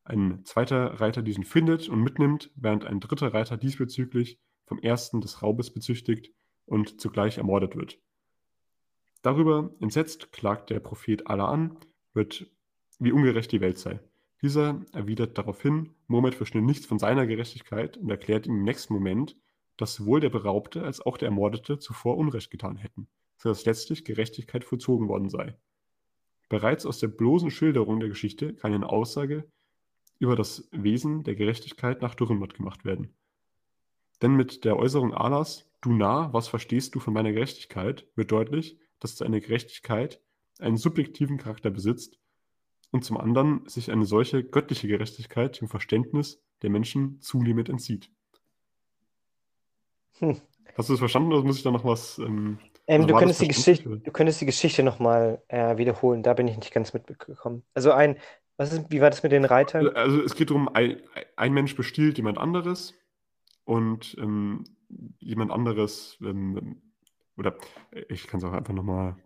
ein zweiter Reiter diesen findet und mitnimmt, während ein dritter Reiter diesbezüglich vom ersten des Raubes bezüchtigt und zugleich ermordet wird. Darüber entsetzt klagt der Prophet Allah an, wie ungerecht die Welt sei. Dieser erwidert daraufhin, Mohammed verstehe nichts von seiner Gerechtigkeit und erklärt ihm im nächsten Moment, dass sowohl der Beraubte als auch der Ermordete zuvor Unrecht getan hätten, sodass letztlich Gerechtigkeit vollzogen worden sei. Bereits aus der bloßen Schilderung der Geschichte kann eine Aussage über das Wesen der Gerechtigkeit nach Dürrenmatt gemacht werden. Denn mit der Äußerung Allahs, du Narr, was verstehst du von meiner Gerechtigkeit, wird deutlich, dass seine Gerechtigkeit einen subjektiven Charakter besitzt und zum anderen sich eine solche göttliche Gerechtigkeit dem Verständnis der Menschen zunehmend entzieht. Hast du das verstanden oder muss ich da noch was? Du war das könntest die verständlich, oder? du könntest die Geschichte nochmal wiederholen. Da bin ich nicht ganz mitbekommen. Also wie war das mit den Reitern? Also es geht darum, ein Mensch bestiehlt jemand anderes und jemand anderes, oder ich kann es auch einfach nochmal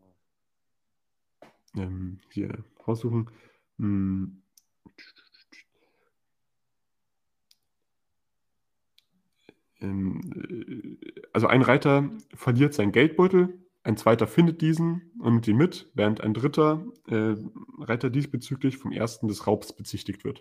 hier raussuchen. Also ein Reiter verliert seinen Geldbeutel, ein zweiter findet diesen und nimmt ihn mit, während ein dritter Reiter diesbezüglich vom ersten des Raubs bezichtigt wird.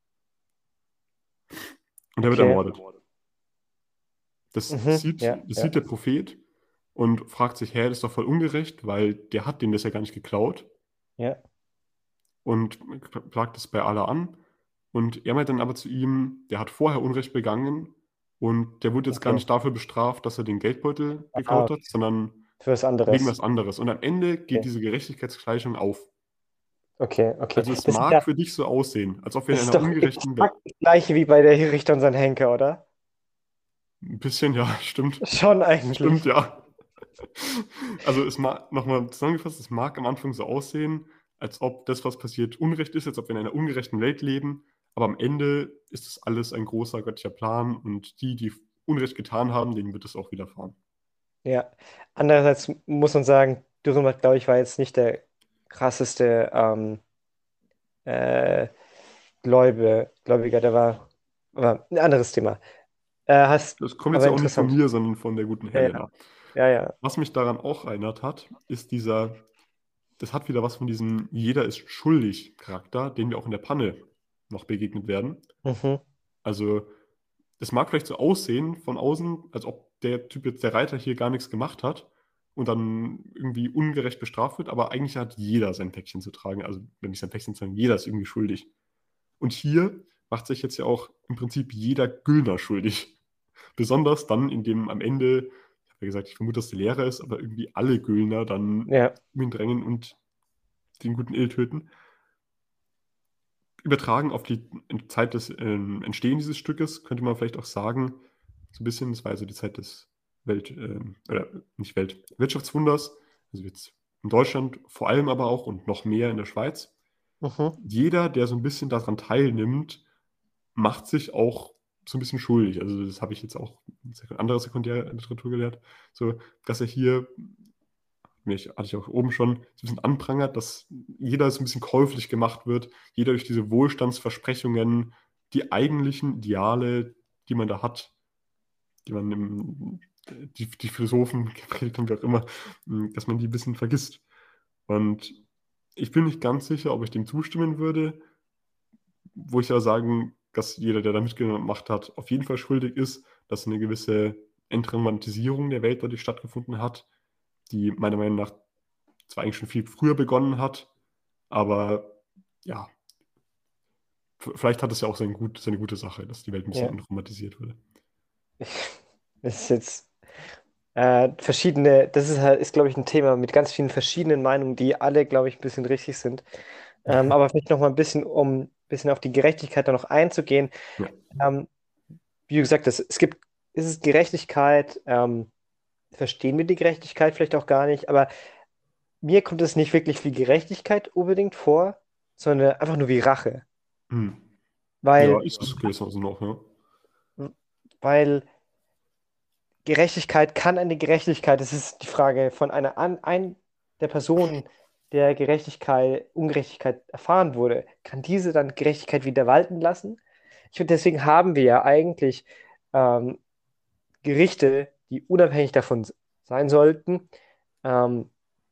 Und er wird Okay. ermordet. Das sieht ja. der Prophet und fragt sich, das ist doch voll ungerecht, weil der hat dem das ja gar nicht geklaut. Ja. Und klagt es bei Allah an. Und er meint dann aber zu ihm, der hat vorher Unrecht begangen und der wurde jetzt gar Okay. nicht dafür bestraft, dass er den Geldbeutel geklaut hat, sondern Für was wegen anderes. was anderes. Und am Ende geht Okay. diese Gerechtigkeitsgleichung auf. Okay. Also es Das ist mag ja- für dich so aussehen, als ob wir in Das ist einer doch ungerechten Welt... exakt das gleiche wie bei der Richter und sein Henker, oder? Ein bisschen, ja, stimmt. Schon eigentlich. Stimmt, ja. Also es mag, nochmal zusammengefasst, es mag am Anfang so aussehen, als ob das, was passiert, Unrecht ist, als ob wir in einer ungerechten Welt leben, aber am Ende ist das alles ein großer göttlicher Plan und die Unrecht getan haben, denen wird es auch widerfahren. Ja. Andererseits muss man sagen, Dürrenmatt, glaube ich, war jetzt nicht der krasseste Gläubiger, der war aber ein anderes Thema. Das kommt jetzt aber ja auch nicht von interessant. mir, sondern von der guten Helena. Ja. Was mich daran auch erinnert hat, ist das hat wieder was von diesem Jeder ist schuldig Charakter, den wir auch in der Panne noch begegnet werden. Mhm. Also, es mag vielleicht so aussehen von außen, als ob der Typ jetzt, der Reiter hier gar nichts gemacht hat und dann irgendwie ungerecht bestraft wird, aber eigentlich hat jeder sein Päckchen zu tragen. Also, wenn nicht sein Päckchen zu tragen, jeder ist irgendwie schuldig. Und hier macht sich jetzt ja auch im Prinzip jeder Güllner schuldig. Besonders dann, indem am Ende, ich habe ja gesagt, ich vermute, dass der Lehrer ist, aber irgendwie alle Güllner dann Ja. ihn drängen und den guten Ill töten. Übertragen auf die Zeit des Entstehens dieses Stückes könnte man vielleicht auch sagen, so ein bisschen, das war also die Zeit des Wirtschaftswunders, also jetzt in Deutschland vor allem aber auch und noch mehr in der Schweiz. Mhm. Jeder, der so ein bisschen daran teilnimmt, macht sich auch so ein bisschen schuldig. Also das habe ich jetzt auch in anderer Sekundärliteratur gelernt, so dass er hier, hatte ich auch oben schon, so ein bisschen anprangert, dass jeder so ein bisschen käuflich gemacht wird, jeder durch diese Wohlstandsversprechungen, die eigentlichen Ideale, die man da hat, die man die Philosophen gepredigt haben, wie auch immer, dass man die ein bisschen vergisst. Und ich bin nicht ganz sicher, ob ich dem zustimmen würde, wo ich ja sagen, dass jeder, der da mitgemacht hat, auf jeden Fall schuldig ist, dass eine gewisse Entromantisierung der Welt dadurch stattgefunden hat, die meiner Meinung nach zwar eigentlich schon viel früher begonnen hat, aber ja, vielleicht hat es ja auch seine gute Sache, dass die Welt ein bisschen Ja. entromantisiert wurde. Das ist jetzt das ist, glaube ich, ein Thema mit ganz vielen verschiedenen Meinungen, die alle, glaube ich, ein bisschen richtig sind. Aber vielleicht noch mal um ein bisschen auf die Gerechtigkeit da noch einzugehen. Ja. Wie du gesagt hast, ist es Gerechtigkeit, verstehen wir die Gerechtigkeit vielleicht auch gar nicht, aber mir kommt es nicht wirklich wie Gerechtigkeit unbedingt vor, sondern einfach nur wie Rache. Weil, Ja, ist es gewissermaßen noch, ja. weil Gerechtigkeit kann eine Gerechtigkeit, das ist die Frage von der Person der Ungerechtigkeit erfahren wurde, kann diese dann Gerechtigkeit wieder walten lassen? Ich finde, deswegen haben wir ja eigentlich ähm, Gerichte, die unabhängig davon sein sollten, ähm,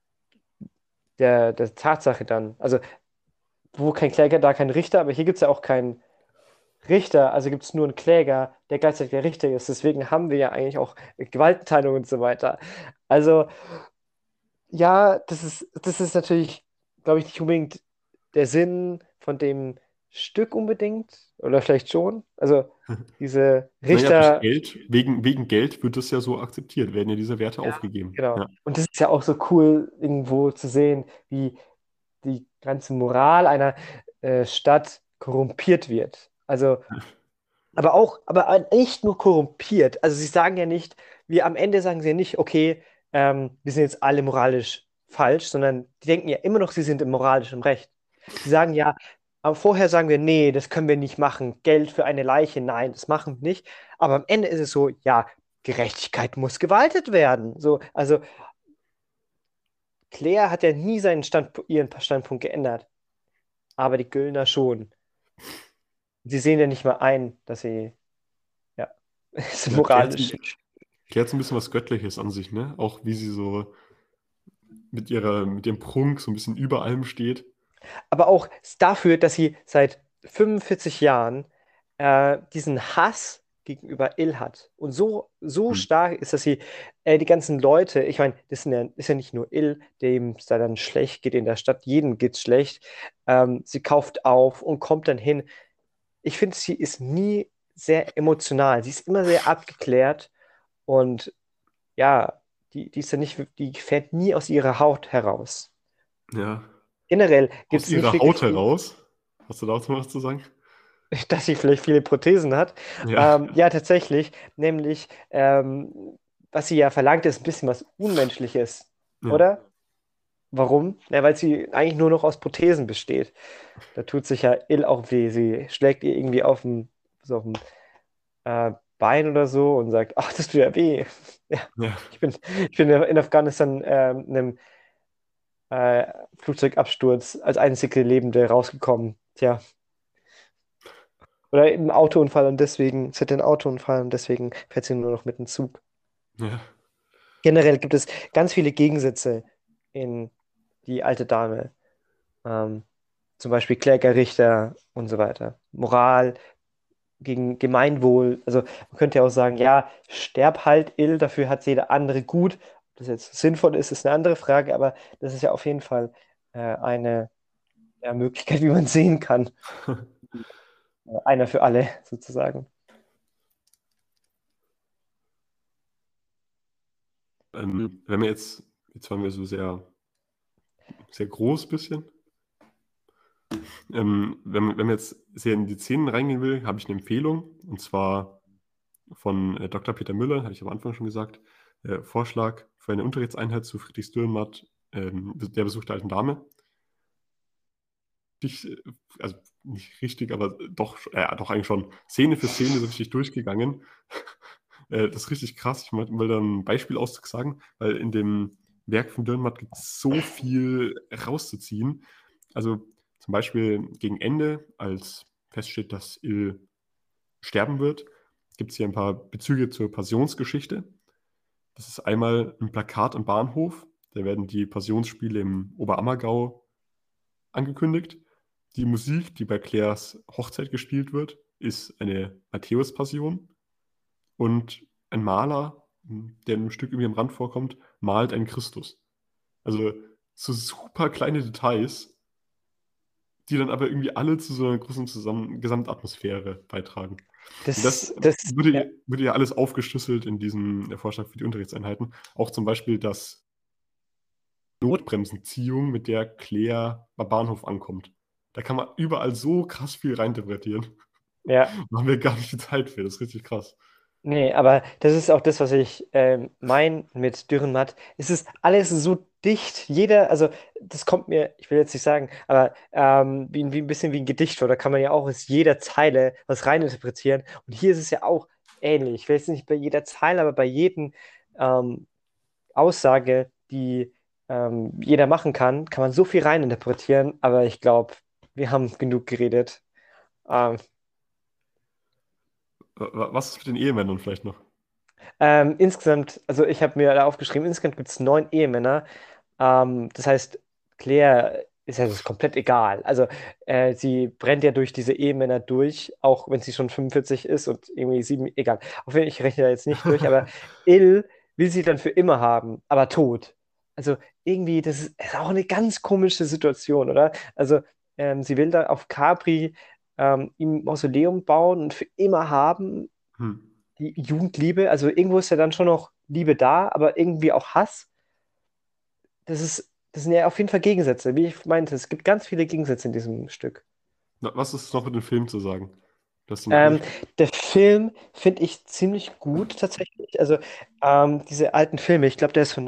der Tatsache dann. Also, wo kein Kläger, da kein Richter, aber hier gibt es ja auch keinen Richter, also gibt es nur einen Kläger, der gleichzeitig der Richter ist. Deswegen haben wir ja eigentlich auch Gewaltenteilung und so weiter. Also, ja, das ist natürlich, glaube ich, nicht unbedingt der Sinn von dem Stück unbedingt. Oder vielleicht schon. Also, diese Naja, durch Richter. Geld, wegen Geld wird das ja so akzeptiert, werden ja diese Werte Ja, aufgegeben. genau. Ja. Und das ist ja auch so cool, irgendwo zu sehen, wie die ganze Moral einer Stadt korrumpiert wird. Also, aber nicht nur korrumpiert. Also sie sagen ja nicht, am Ende sagen sie ja nicht, okay, wir sind jetzt alle moralisch falsch, sondern die denken ja immer noch, sie sind im moralischen Recht. Sie sagen ja, aber vorher sagen wir, nee, das können wir nicht machen. Geld für eine Leiche, nein, das machen wir nicht. Aber am Ende ist es so, ja, Gerechtigkeit muss gewaltet werden. So, also Claire hat ja nie ihren Standpunkt geändert, aber die Güllner schon. Sie sehen ja nicht mal ein, dass sie, ja, es Ja, moralisch. Claire hat so ein bisschen was Göttliches an sich, ne? Auch wie sie so mit ihrem Prunk so ein bisschen über allem steht. Aber auch dafür, dass sie seit 45 Jahren diesen Hass gegenüber Il hat. Und so Hm. stark ist, dass sie die ganzen Leute, ich meine, ist ja nicht nur Il, dem es da dann schlecht geht in der Stadt, jedem geht's schlecht. Sie kauft auf und kommt dann hin. Ich finde, sie ist nie sehr emotional. Sie ist immer sehr abgeklärt und ja, die ist ja nicht, die fährt nie aus ihrer Haut heraus. Ja. Generell gibt Aus es nicht ihrer wirklich Haut viel, heraus. Hast du dazu noch was zu sagen? dass sie vielleicht viele Prothesen hat. Ja. Ja, tatsächlich. Nämlich, was sie ja verlangt, ist ein bisschen was Unmenschliches, Ja. oder? Warum? Ja, weil sie eigentlich nur noch aus Prothesen besteht. Da tut sich ja ill auch weh. Sie schlägt ihr irgendwie auf dem Bein oder so und sagt, ach, das tut ja weh. Ja, Ja. ich bin in Afghanistan einem äh, Flugzeugabsturz als einzige Lebende rausgekommen. Tja. Oder im Autounfall und deswegen, sie hatte einen Autounfall und deswegen fährt sie nur noch mit dem Zug. Ja. Generell gibt es ganz viele Gegensätze in die alte Dame. Ähm, Zum Beispiel Klägerrichter und so weiter. Moral gegen Gemeinwohl. Also man könnte ja auch sagen, ja, sterb halt ill, dafür hat jeder andere gut. Ob das jetzt sinnvoll ist, ist eine andere Frage, aber das ist ja auf jeden Fall eine ja, Möglichkeit, wie man sehen kann. Einer für alle, sozusagen. Wenn wir jetzt waren wir so sehr, sehr groß bisschen. Wenn man jetzt sehr in die Szenen reingehen will, habe ich eine Empfehlung. Und zwar von Dr. Peter Müller, hatte ich am Anfang schon gesagt. Vorschlag für eine Unterrichtseinheit zu Friedrich Dürrenmatt, der Besuch der alten Dame. Also nicht richtig, aber doch eigentlich schon Szene für Szene so richtig durchgegangen. Das ist richtig krass. Ich will da ein Beispielauszug sagen, weil in dem Werk von Dürrenmatt gibt es so viel rauszuziehen. Also zum Beispiel gegen Ende, als feststeht, dass Il sterben wird, gibt es hier ein paar Bezüge zur Passionsgeschichte. Das ist einmal ein Plakat am Bahnhof. Da werden die Passionsspiele im Oberammergau angekündigt. Die Musik, die bei Claires Hochzeit gespielt wird, ist eine Matthäus-Passion. Und ein Maler, der in einem Stück irgendwie am Rand vorkommt, malt einen Christus. Also so super kleine Details, die dann aber irgendwie alle zu so einer großen Gesamtatmosphäre beitragen. Und das Ja. wurde ja alles aufgeschlüsselt in diesem Vorschlag für die Unterrichtseinheiten. Auch zum Beispiel das Notbremsenziehung, mit der Claire am Bahnhof ankommt. Da kann man überall so krass viel reininterpretieren. Ja, Da haben wir gar nicht die Zeit für. Das ist richtig krass. nee, aber das ist auch das, was ich meine mit Dürrenmatt. Es ist alles so dicht. Also das kommt mir, ich will jetzt nicht sagen, aber wie ein bisschen wie ein Gedicht vor. Da kann man ja auch aus jeder Zeile was reininterpretieren. Und hier ist es ja auch ähnlich. Ich will jetzt nicht bei jeder Zeile, aber bei jedem Aussage, die jeder machen kann, kann man so viel reininterpretieren, aber ich glaube, wir haben genug geredet. Ähm, Was ist mit den Ehemännern vielleicht noch? insgesamt, also ich habe mir da aufgeschrieben, insgesamt gibt es 9 Ehemänner. Das heißt, Claire ist ja das komplett egal. Also sie brennt ja durch diese Ehemänner durch, auch wenn sie schon 45 ist und irgendwie 7, egal. Auf jeden Fall, ich rechne da jetzt nicht durch, aber Il will sie dann für immer haben, aber tot. Also irgendwie, das ist auch eine ganz komische Situation, oder? Also sie will da auf Capri ihm ein Mausoleum bauen und für immer haben Hm. die Jugendliebe. Also irgendwo ist ja dann schon noch Liebe da, aber irgendwie auch Hass. Das sind ja auf jeden Fall Gegensätze. Wie ich meinte, es gibt ganz viele Gegensätze in diesem Stück. Was ist noch mit dem Film zu sagen? Du hast ihn ja Ähm, angesprochen. der Film finde ich ziemlich gut tatsächlich. Also diese alten Filme, ich glaube, der ist von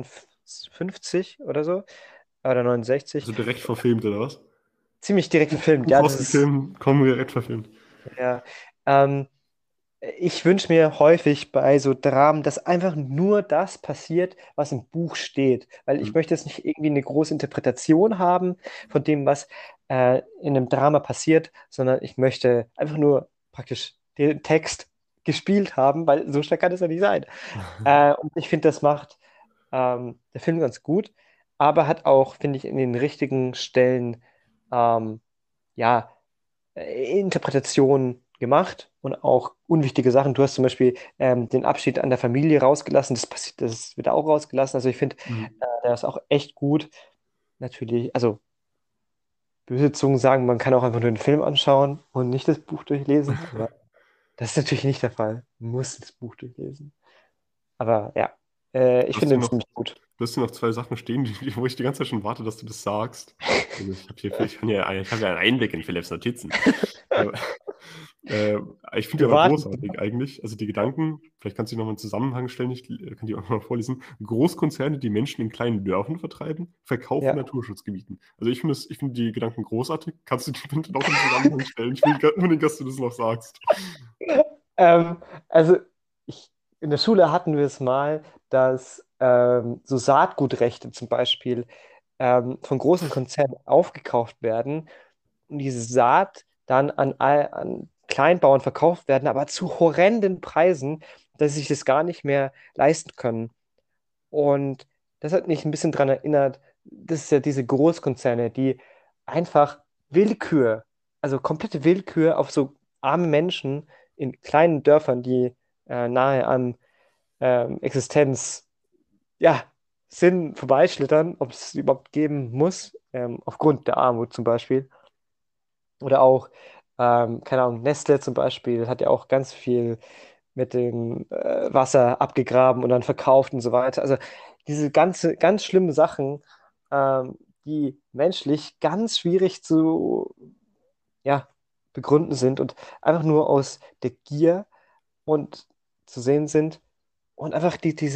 1959 oder so, oder 69. Also direkt verfilmt, oder was? Ziemlich direkt gefilmt, Buch ja, aus das dem ist, Film, kommen direkt verfilmt. ja. Ähm, Ich wünsche mir häufig bei so Dramen, dass einfach nur das passiert, was im Buch steht. Weil ich Hm. möchte jetzt nicht irgendwie eine große Interpretation haben von dem, was in einem Drama passiert, sondern ich möchte einfach nur praktisch den Text gespielt haben, weil so stark kann es ja nicht sein. Und ich finde, das macht der Film ganz gut, aber hat auch, finde ich, in den richtigen Stellen ähm, ja, Interpretationen gemacht und auch unwichtige Sachen. Du hast zum Beispiel den Abschied an der Familie rausgelassen, das wird auch rausgelassen. Also ich finde, Hm. der ist auch echt gut. Natürlich, also böse Zungen sagen, man kann auch einfach nur den Film anschauen und nicht das Buch durchlesen, aber das ist natürlich nicht der Fall. Man muss das Buch durchlesen. Aber ja, ich Du hast finde hier ihn noch, ziemlich gut. du hast hier noch zwei Sachen stehen, wo ich die ganze Zeit schon warte, dass du das sagst. Also ich habe ja einen Einblick in Philipps Notizen. Aber, äh, ich finde die Wir aber warten. großartig eigentlich. Also die Gedanken, vielleicht kannst du die nochmal in Zusammenhang stellen, ich kann die auch nochmal vorlesen. Großkonzerne, die Menschen in kleinen Dörfern vertreiben, verkaufen Ja. Naturschutzgebieten. Also ich finde die Gedanken großartig. Kannst du die bitte noch in Zusammenhang stellen? Ich will unbedingt, dass du das noch sagst. Also ich, in der Schule hatten wir es mal, dass so Saatgutrechte zum Beispiel von großen Konzernen aufgekauft werden und diese Saat dann an Kleinbauern verkauft werden, aber zu horrenden Preisen, dass sie sich das gar nicht mehr leisten können. Und das hat mich ein bisschen daran erinnert, das ist ja diese Großkonzerne, die einfach Willkür, also komplette Willkür auf so arme Menschen in kleinen Dörfern, die nahe an Existenz, ja, sind, vorbeischlittern, ob es sie überhaupt geben muss, aufgrund der Armut zum Beispiel. Oder auch, keine Ahnung, Nestle zum Beispiel hat ja auch ganz viel mit dem Wasser abgegraben und dann verkauft und so weiter. Also diese ganz schlimme Sachen, die menschlich ganz schwierig zu, ja, begründen sind und einfach nur aus der Gier und zu sehen sind und einfach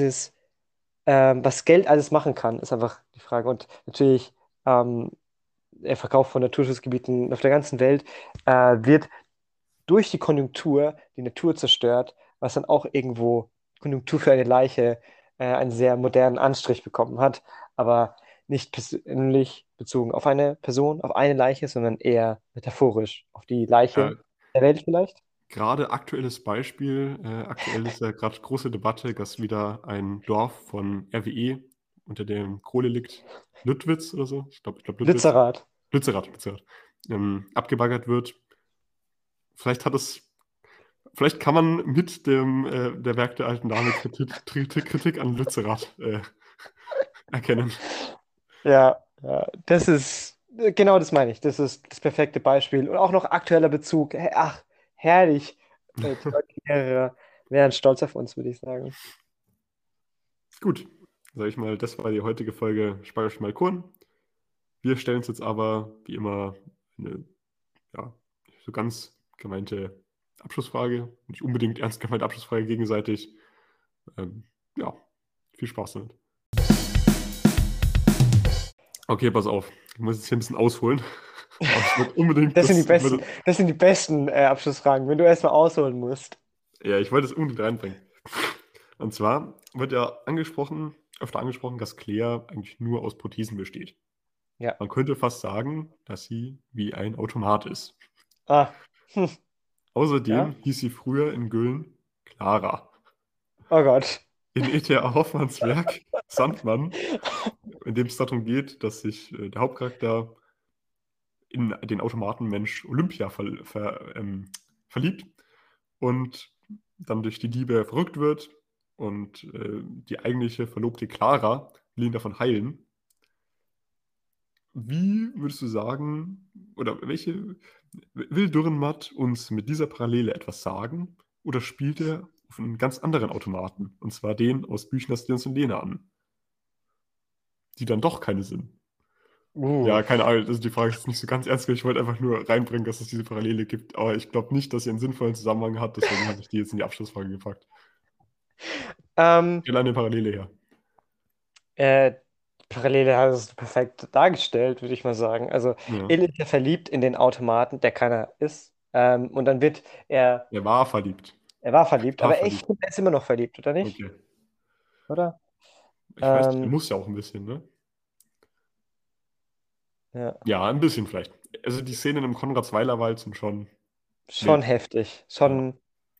was Geld alles machen kann, ist einfach die Frage. Und natürlich ähm, der Verkauf von Naturschutzgebieten auf der ganzen Welt wird durch die Konjunktur die Natur zerstört, was dann auch irgendwo Konjunktur für eine Leiche einen sehr modernen Anstrich bekommen hat, aber nicht persönlich bezogen auf eine Person, auf eine Leiche, sondern eher metaphorisch auf die Äh, Leiche der Welt vielleicht. Gerade aktuelles Beispiel, aktuell ist ja gerade große Debatte, dass wieder ein Dorf von RWE unter dem Kohle liegt, Lüttwitz oder so, ich glaube Lüttwitz, Lützerath. Lützerath, abgebaggert wird. Vielleicht hat es, vielleicht kann man mit der Werk der alten Dame Kritik an Lützerath erkennen. Ja, ja, genau das meine ich. Das ist das perfekte Beispiel. Und auch noch aktueller Bezug. Ach, herrlich. Die deutschen Lehrer wären stolz auf uns, würde ich sagen. Gut, sage ich mal, das war die heutige Folge Spargel Malkorn. Wir stellen uns jetzt aber, wie immer, eine ja, so ganz gemeinte Abschlussfrage, nicht unbedingt ernst gemeinte Abschlussfrage gegenseitig. Ja, viel Spaß damit. Okay, pass auf. Ich muss jetzt hier ein bisschen ausholen. Aber ich würde unbedingt Das sind die besten Abschlussfragen, wenn du erstmal ausholen musst. Ja, ich wollte es unbedingt reinbringen. Und zwar wird ja angesprochen, öfter angesprochen, dass Claire eigentlich nur aus Prothesen besteht. Ja. Man könnte fast sagen, dass sie wie ein Automat ist. Ah. Hm. Außerdem Ja. hieß sie früher in Güllen Clara. Oh Gott. In E.T.A. Hoffmanns Werk Sandmann, in dem es darum geht, dass sich der Hauptcharakter in den Automatenmensch Olympia verliebt und dann durch die Liebe verrückt wird und die eigentliche Verlobte Clara will ihn davon heilen. Wie würdest du sagen, oder will Dürrenmatt uns mit dieser Parallele etwas sagen oder spielt er auf einen ganz anderen Automaten, und zwar den aus Büchners Jens und Lena an, die dann doch keine sind? Ja, keine Ahnung, also die Frage ist nicht so ganz ernst, ich wollte einfach nur reinbringen, dass es diese Parallele gibt, aber ich glaube nicht, dass sie einen sinnvollen Zusammenhang hat, deswegen habe ich die jetzt in die Abschlussfrage gepackt. Ähm, Stell eine Parallele her. Parallele hast du perfekt dargestellt, würde ich mal sagen. Also, Ja. Il ist ja verliebt in den Automaten, der keiner ist. Und dann wird Er war verliebt. er war verliebt, War aber verliebt. ich finde, er ist immer noch verliebt, oder nicht? Okay. Oder? Ich weiß nicht, er Ähm, muss ja auch ein bisschen, ne? ja, Ja, ein bisschen vielleicht. Also die Szenen im Konradsweiler-Wald sind schon schon wild. heftig. Schon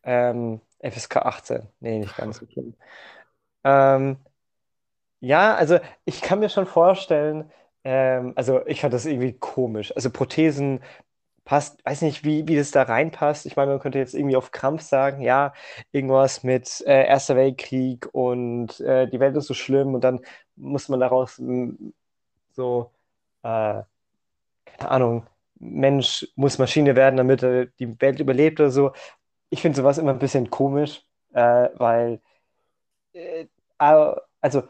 FSK 18. Nee, nicht ganz so schlimm. Ähm, ja, also ich kann mir schon vorstellen, also ich fand das irgendwie komisch. Also Prothesen passt, weiß nicht, wie das da reinpasst. Ich meine, man könnte jetzt irgendwie auf Krampf sagen, ja, irgendwas mit Erster Weltkrieg und die Welt ist so schlimm und dann muss man daraus so, keine Ahnung, Mensch muss Maschine werden, damit er die Welt überlebt oder so. Ich finde sowas immer ein bisschen komisch, weil, äh, also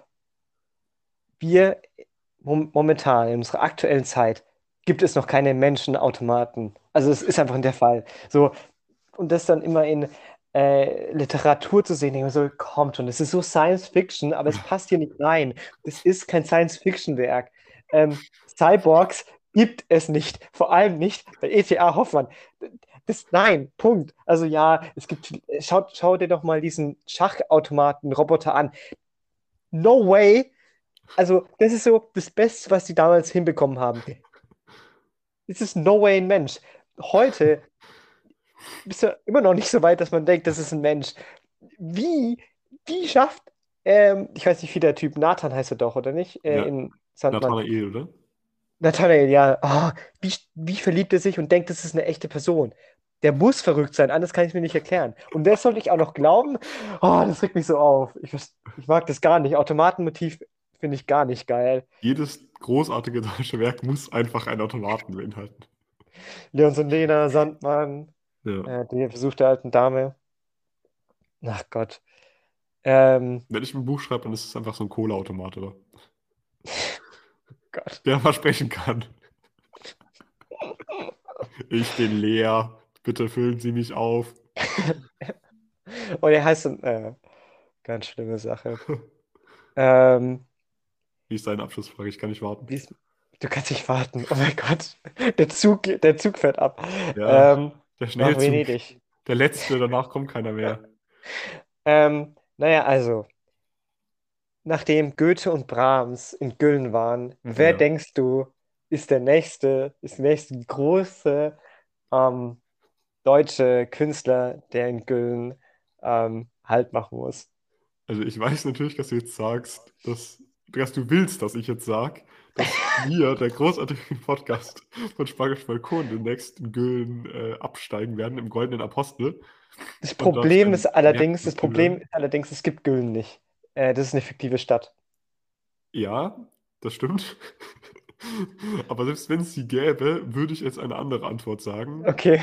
wir momentan in unserer aktuellen Zeit gibt es noch keine Menschenautomaten. Also es ist einfach der Fall. So, und das dann immer in Literatur zu sehen, denke ich mir so, kommt schon, das ist so Science Fiction, aber es passt hier nicht rein. Das ist kein Science Fiction-Werk. Cyborgs gibt es nicht, vor allem nicht bei E.T.A. Hoffmann. Nein, Punkt. Also ja, es gibt, schau dir doch mal diesen Schachautomaten-Roboter an. No way. Also, das ist so das Beste, was die damals hinbekommen haben. Es ist no way ein Mensch. Heute bist du immer noch nicht so weit, dass man denkt, das ist ein Mensch. Wie, wie schafft, ich weiß nicht, wie der Typ, Nathan heißt er doch, oder nicht? Ja, In Sandmann. Nathanael, oder? Nathanael, ja. Oh, wie verliebt er sich und denkt, das ist eine echte Person. Der muss verrückt sein, anders kann ich es mir nicht erklären. Und das sollte ich auch noch glauben? Oh, das regt mich so auf. Ich mag das gar nicht. Automatenmotiv finde ich gar nicht geil. Jedes großartige deutsche Werk muss einfach einen Automaten beinhalten. Leons und Lena, Sandmann, Ja. der Versuch der alten Dame. Ach Gott. Ähm, Wenn ich ein Buch schreibe, dann ist es einfach so ein Cola-Automat, oder? Gott. Der mal sprechen kann. Ich bin leer. Bitte füllen Sie mich auf. Oh, der heißt dann, ganz schlimme Sache. Ähm, Wie ist deine Abschlussfrage? Ich kann nicht warten. du kannst nicht warten. Oh mein Gott. Der Zug fährt ab. Ja, der Nach Schnellzug. Venedig. Der letzte, danach kommt keiner mehr. Naja, also, nachdem Goethe und Brahms in Güllen waren, wer Ja. denkst du, ist der nächste große deutsche Künstler, der in Güllen Halt machen muss? Also ich weiß natürlich, dass du jetzt sagst, dass du willst, dass ich jetzt sage, dass wir, der großartige Podcast von Spargel Balkon, demnächst in Güllen absteigen werden, im Goldenen Apostel. Das Und dort Problem ein ist allerdings, Werk begründen. es gibt Güllen nicht. Das ist eine fiktive Stadt. Ja, das stimmt. Aber selbst wenn es sie gäbe, würde ich jetzt eine andere Antwort sagen. Okay.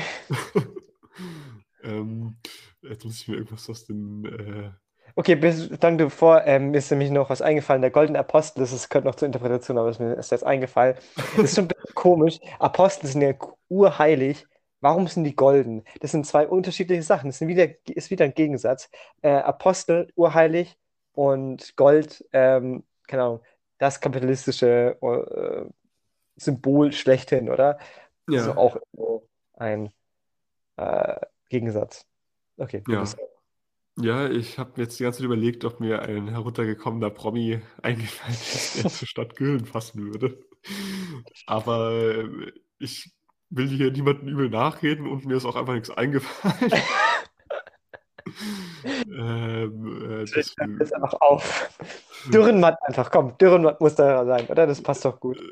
Jetzt muss ich mir irgendwas aus den. Okay, solange du mir ist nämlich noch was eingefallen. Der Goldene Apostel, das gehört noch zur Interpretation, aber mir ist jetzt eingefallen. Das ist schon ein bisschen komisch. Apostel sind ja urheilig. Warum sind die golden? Das sind zwei unterschiedliche Sachen. Ist wieder ein Gegensatz. Apostel, urheilig und Gold, keine Ahnung, das kapitalistische Symbol schlechthin, oder? Das ist Ja, auch so ein Gegensatz. Okay, ja. gutes. Ja, ich habe mir jetzt die ganze Zeit überlegt, ob mir ein heruntergekommener Promi eingefallen ist, der zur Stadt Güllen passen würde. Aber ich will hier niemanden übel nachreden und mir ist auch einfach nichts eingefallen. Schreibt Deswegen, das einfach auf. Dürrenmatt einfach, komm, Dürrenmatt muss da sein, oder? Das passt doch gut.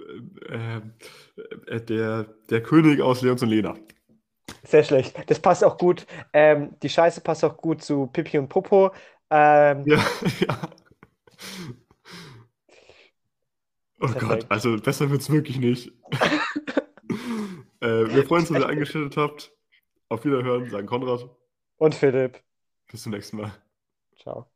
der König aus Leons und Lena. Sehr schlecht. Das passt auch gut. Die Scheiße passt auch gut zu Pipi und Popo. Ja, ja. Oh Gott, Perfekt. also besser wird's wirklich nicht. Wir freuen uns, dass ihr eingeschaltet habt. Auf Wiederhören, sagen Konrad. Und Philipp. Bis zum nächsten Mal. Ciao.